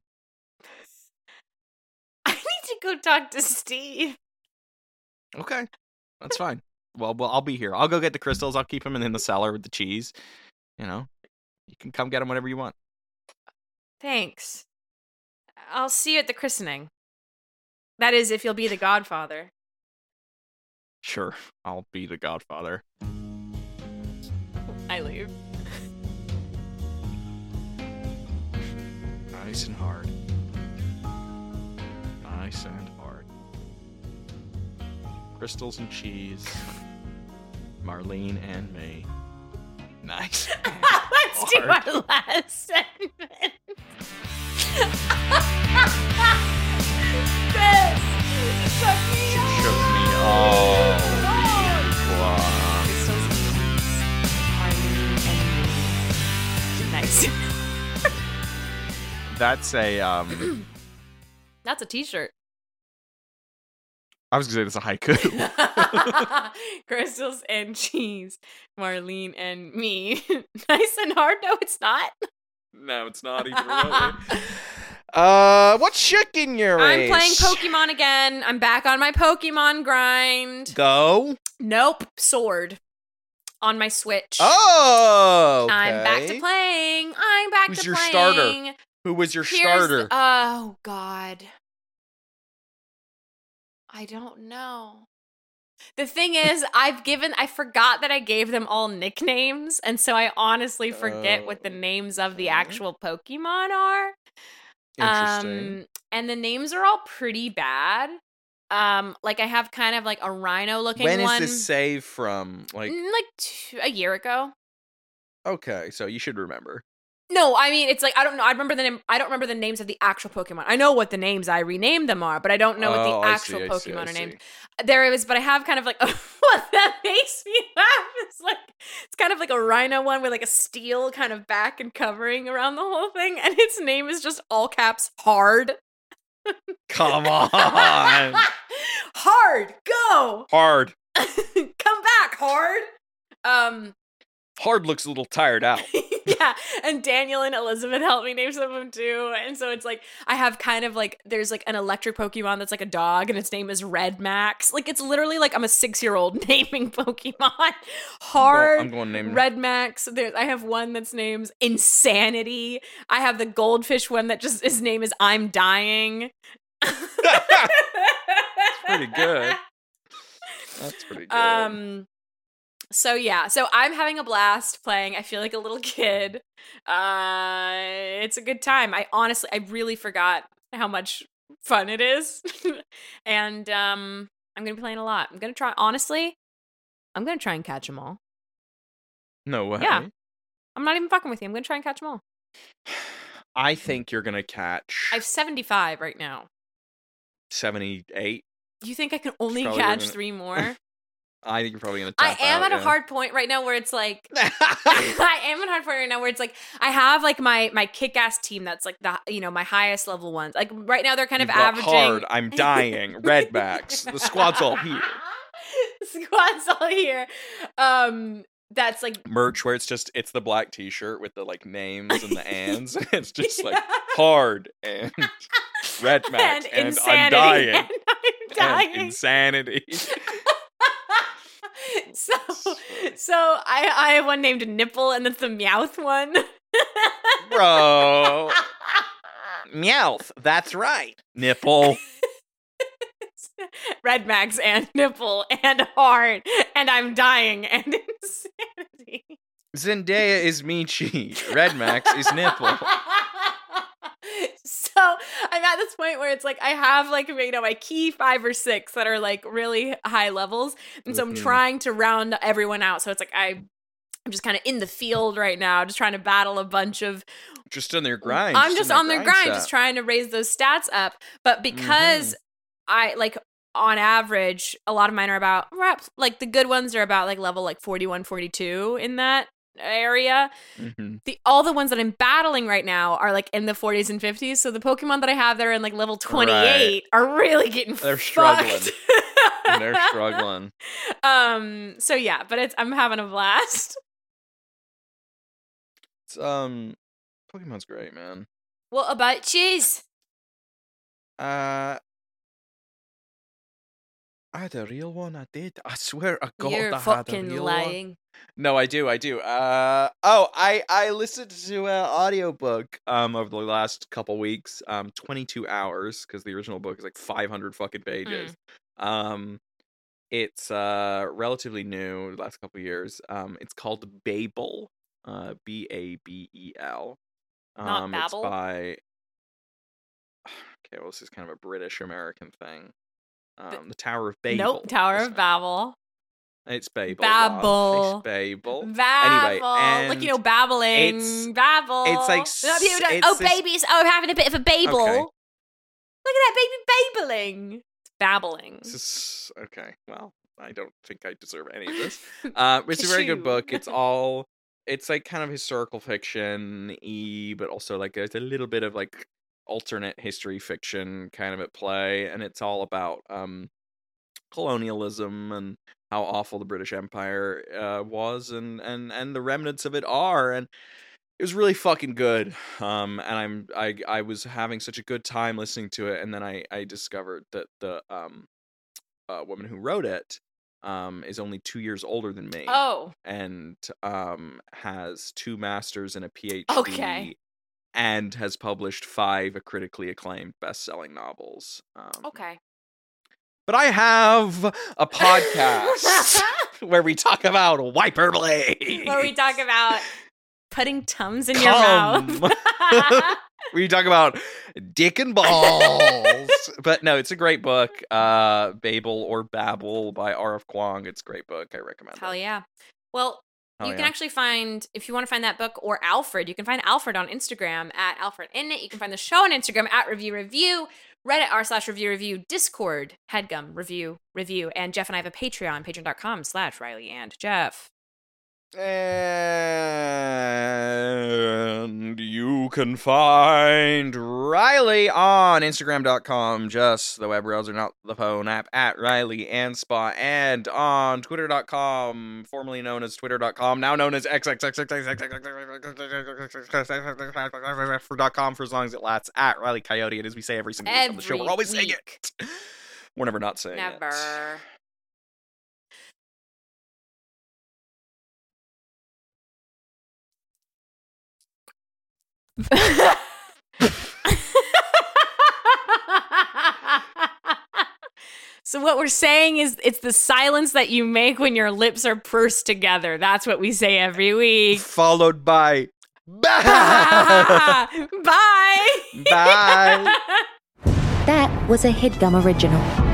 I need to go talk to Steve. Okay, that's fine. Well, well, I'll be here. I'll go get the crystals. I'll keep them in the cellar with the cheese. You know, you can come get them whenever you want. Thanks. I'll see you at the christening. That is, if you'll be the godfather. Sure, I'll be the godfather. I leave. Nice and hard. Nice and hard. Crystals and cheese. Marlene and me. Nice. Let's do Hard. our last segment. Chris, suck me up. Shook me all. Oh. Crystals and cheese. Marlene and me. Nice. That's a um. That's a t-shirt. I was gonna say that's a haiku. Crystals and cheese. Marlene and me. Nice and hard? No, it's not. No, it's not even remotely. Uh, what's shaking your I'm ace? playing Pokemon again. I'm back on my Pokemon grind. Go. Nope. Sword. On my Switch. Oh, okay. I'm back to playing. I'm back Who's to your playing. starter? Who was your Here's starter? the- oh, God. I don't know. The thing is, I've given, I forgot that I gave them all nicknames, and so I honestly forget what the names of the Okay. actual Pokemon are. Interesting. Um, and the names are all pretty bad. Um, like I have kind of like a rhino looking When is one. this save from? Like, Mm, like two, a year ago. okay, so you should remember. No, I mean it's like I don't know. I remember the name. I don't remember the names of the actual Pokemon. I know what the names I renamed them are, but I don't know what Oh, the I actual see, I see, Pokemon I are named. see. There is, but I have kind of like what that makes me laugh. It's like it's kind of like a rhino one with like a steel kind of back and covering around the whole thing, and its name is just all caps hard. Come on. Hard, go. Hard. Come back, hard. Um. Hard looks a little tired out. Yeah, and Daniel and Elizabeth helped me name some of them too. And so it's like I have kind of like there's like an electric Pokemon that's like a dog, and its name is Red Max. Like it's literally like I'm a six year old naming Pokemon. Hard, I'm going to name Red Max. There, I have one that's named Insanity. I have the goldfish one that just his name is I'm Dying. Pretty good. That's pretty good. Um. So yeah, so I'm having a blast playing. I feel like a little kid. Uh, it's a good time. I honestly, I really forgot how much fun it is, and um, I'm gonna be playing a lot. I'm gonna try. Honestly, I'm gonna try and catch them all. No way. Yeah. I'm not even fucking with you. I'm gonna try and catch them all. I think you're gonna catch I have seventy-five right now. seventy-eight. You think I can only Probably catch gonna- three more? I think you're probably gonna. I tap am out, at a yeah. hard point right now where it's like I am at a hard point right now where it's like I have like my my kick-ass team that's like the you know my highest level ones. Like right now they're kind You've of got averaging hard. I'm dying. Redbacks. The squad's all here. Squat's all here. Um, that's like merch where it's just it's the black T-shirt with the like names and the ands. It's just like hard and Red Max and, and, insanity. I'm dying. And I'm dying. And insanity. so, so I I have one named Nipple, and that's the Meowth one. Bro. Meowth. That's right. Nipple. Red Max and Nipple and Hard and I'm dying and insanity. Zendaya is Michi. Red Max is Nipple. So I'm at this point where it's like I have like, you know, my key five or six that are like really high levels. And so I'm Mhm. trying to round everyone out. So it's like I I'm just kind of in the field right now, just trying to battle a bunch of Just on their grind. I'm just in on their grind, set. just trying to raise those stats up. But because I like on average, a lot of mine are about like the good ones are about like level like forty-one, forty-two in that area. Mhm. The all the ones that I'm battling right now are like in the forties and fifties. So the Pokemon that I have that are in like level twenty-eight are really getting They're fucked. struggling. They're struggling. Um. So yeah, but it's I'm having a blast. It's, um, Pokemon's great, man. What about cheese? Uh, I had a real one. I did. I swear, I God, You're I had a fucking real lying. one. No, I do. I do. Uh, oh, I I listened to an audiobook um over the last couple weeks. Um, twenty-two hours because the original book is like five hundred fucking pages. Um, it's uh relatively new, the last couple years. Um, it's called Babel. Uh, B A B E L. Not Um, it's Babel? by. Okay, well, this is kind of a British American thing. Um, the Tower of Babel. Nope. Tower is of it. Babel. It's Babel. Babel. love. It's Babel. Babel. Anyway, like, you know, and babbling. it's- Babel. it's like Oh, people don't- s- oh, it's this- babies. Oh, I'm having a bit of a babel. Okay. Look at that baby babbling. It's babbling. This is okay. Well, I don't think I deserve any of this. Uh, it's a very good Shoo. book. It's all. It's like kind of historical fiction y, but also like there's a little bit of like alternate history fiction kind of at play, and it's all about um colonialism and how awful the British Empire uh, was, and and and the remnants of it are, and it was really fucking good. Um, and I'm I I was having such a good time listening to it, and then I I discovered that the um uh, woman who wrote it um is only two years older than me, Oh, and um has two masters and a PhD. Okay. And has published five critically acclaimed best-selling novels. Um, okay. But I have a podcast where we talk about wiper blades. Where we talk about putting Tums in Cum. your mouth. Where you talk about dick and balls. But no, it's a great book. Uh, Babel or Babel by R F Kuang. It's a great book. I recommend Hell it. yeah. Well, Hell you can yeah. actually find, if you want to find that book or Alfred, you can find Alfred on Instagram at Alfred Innit. You can find the show on Instagram at Review Review, Reddit r slash Review Review, Discord, Headgum, Review Review, and Jeff and I have a Patreon, patreon.com slash Riley and Jeff. And you can find Riley on Instagram dot com, just the web browser, not the phone app, at Riley and Spot, and on Twitter dot com, formerly known as Twitter dot com, now known as X X X X X X dot com for as long as it lasts, at Riley Coyote. And as we say every single week on the show, we're always saying it. We're never not saying it. Never. So what we're saying is it's the silence that you make when your lips are pursed together. That's what we say every week. Followed by Bye. Bye. That was a HeadGum original.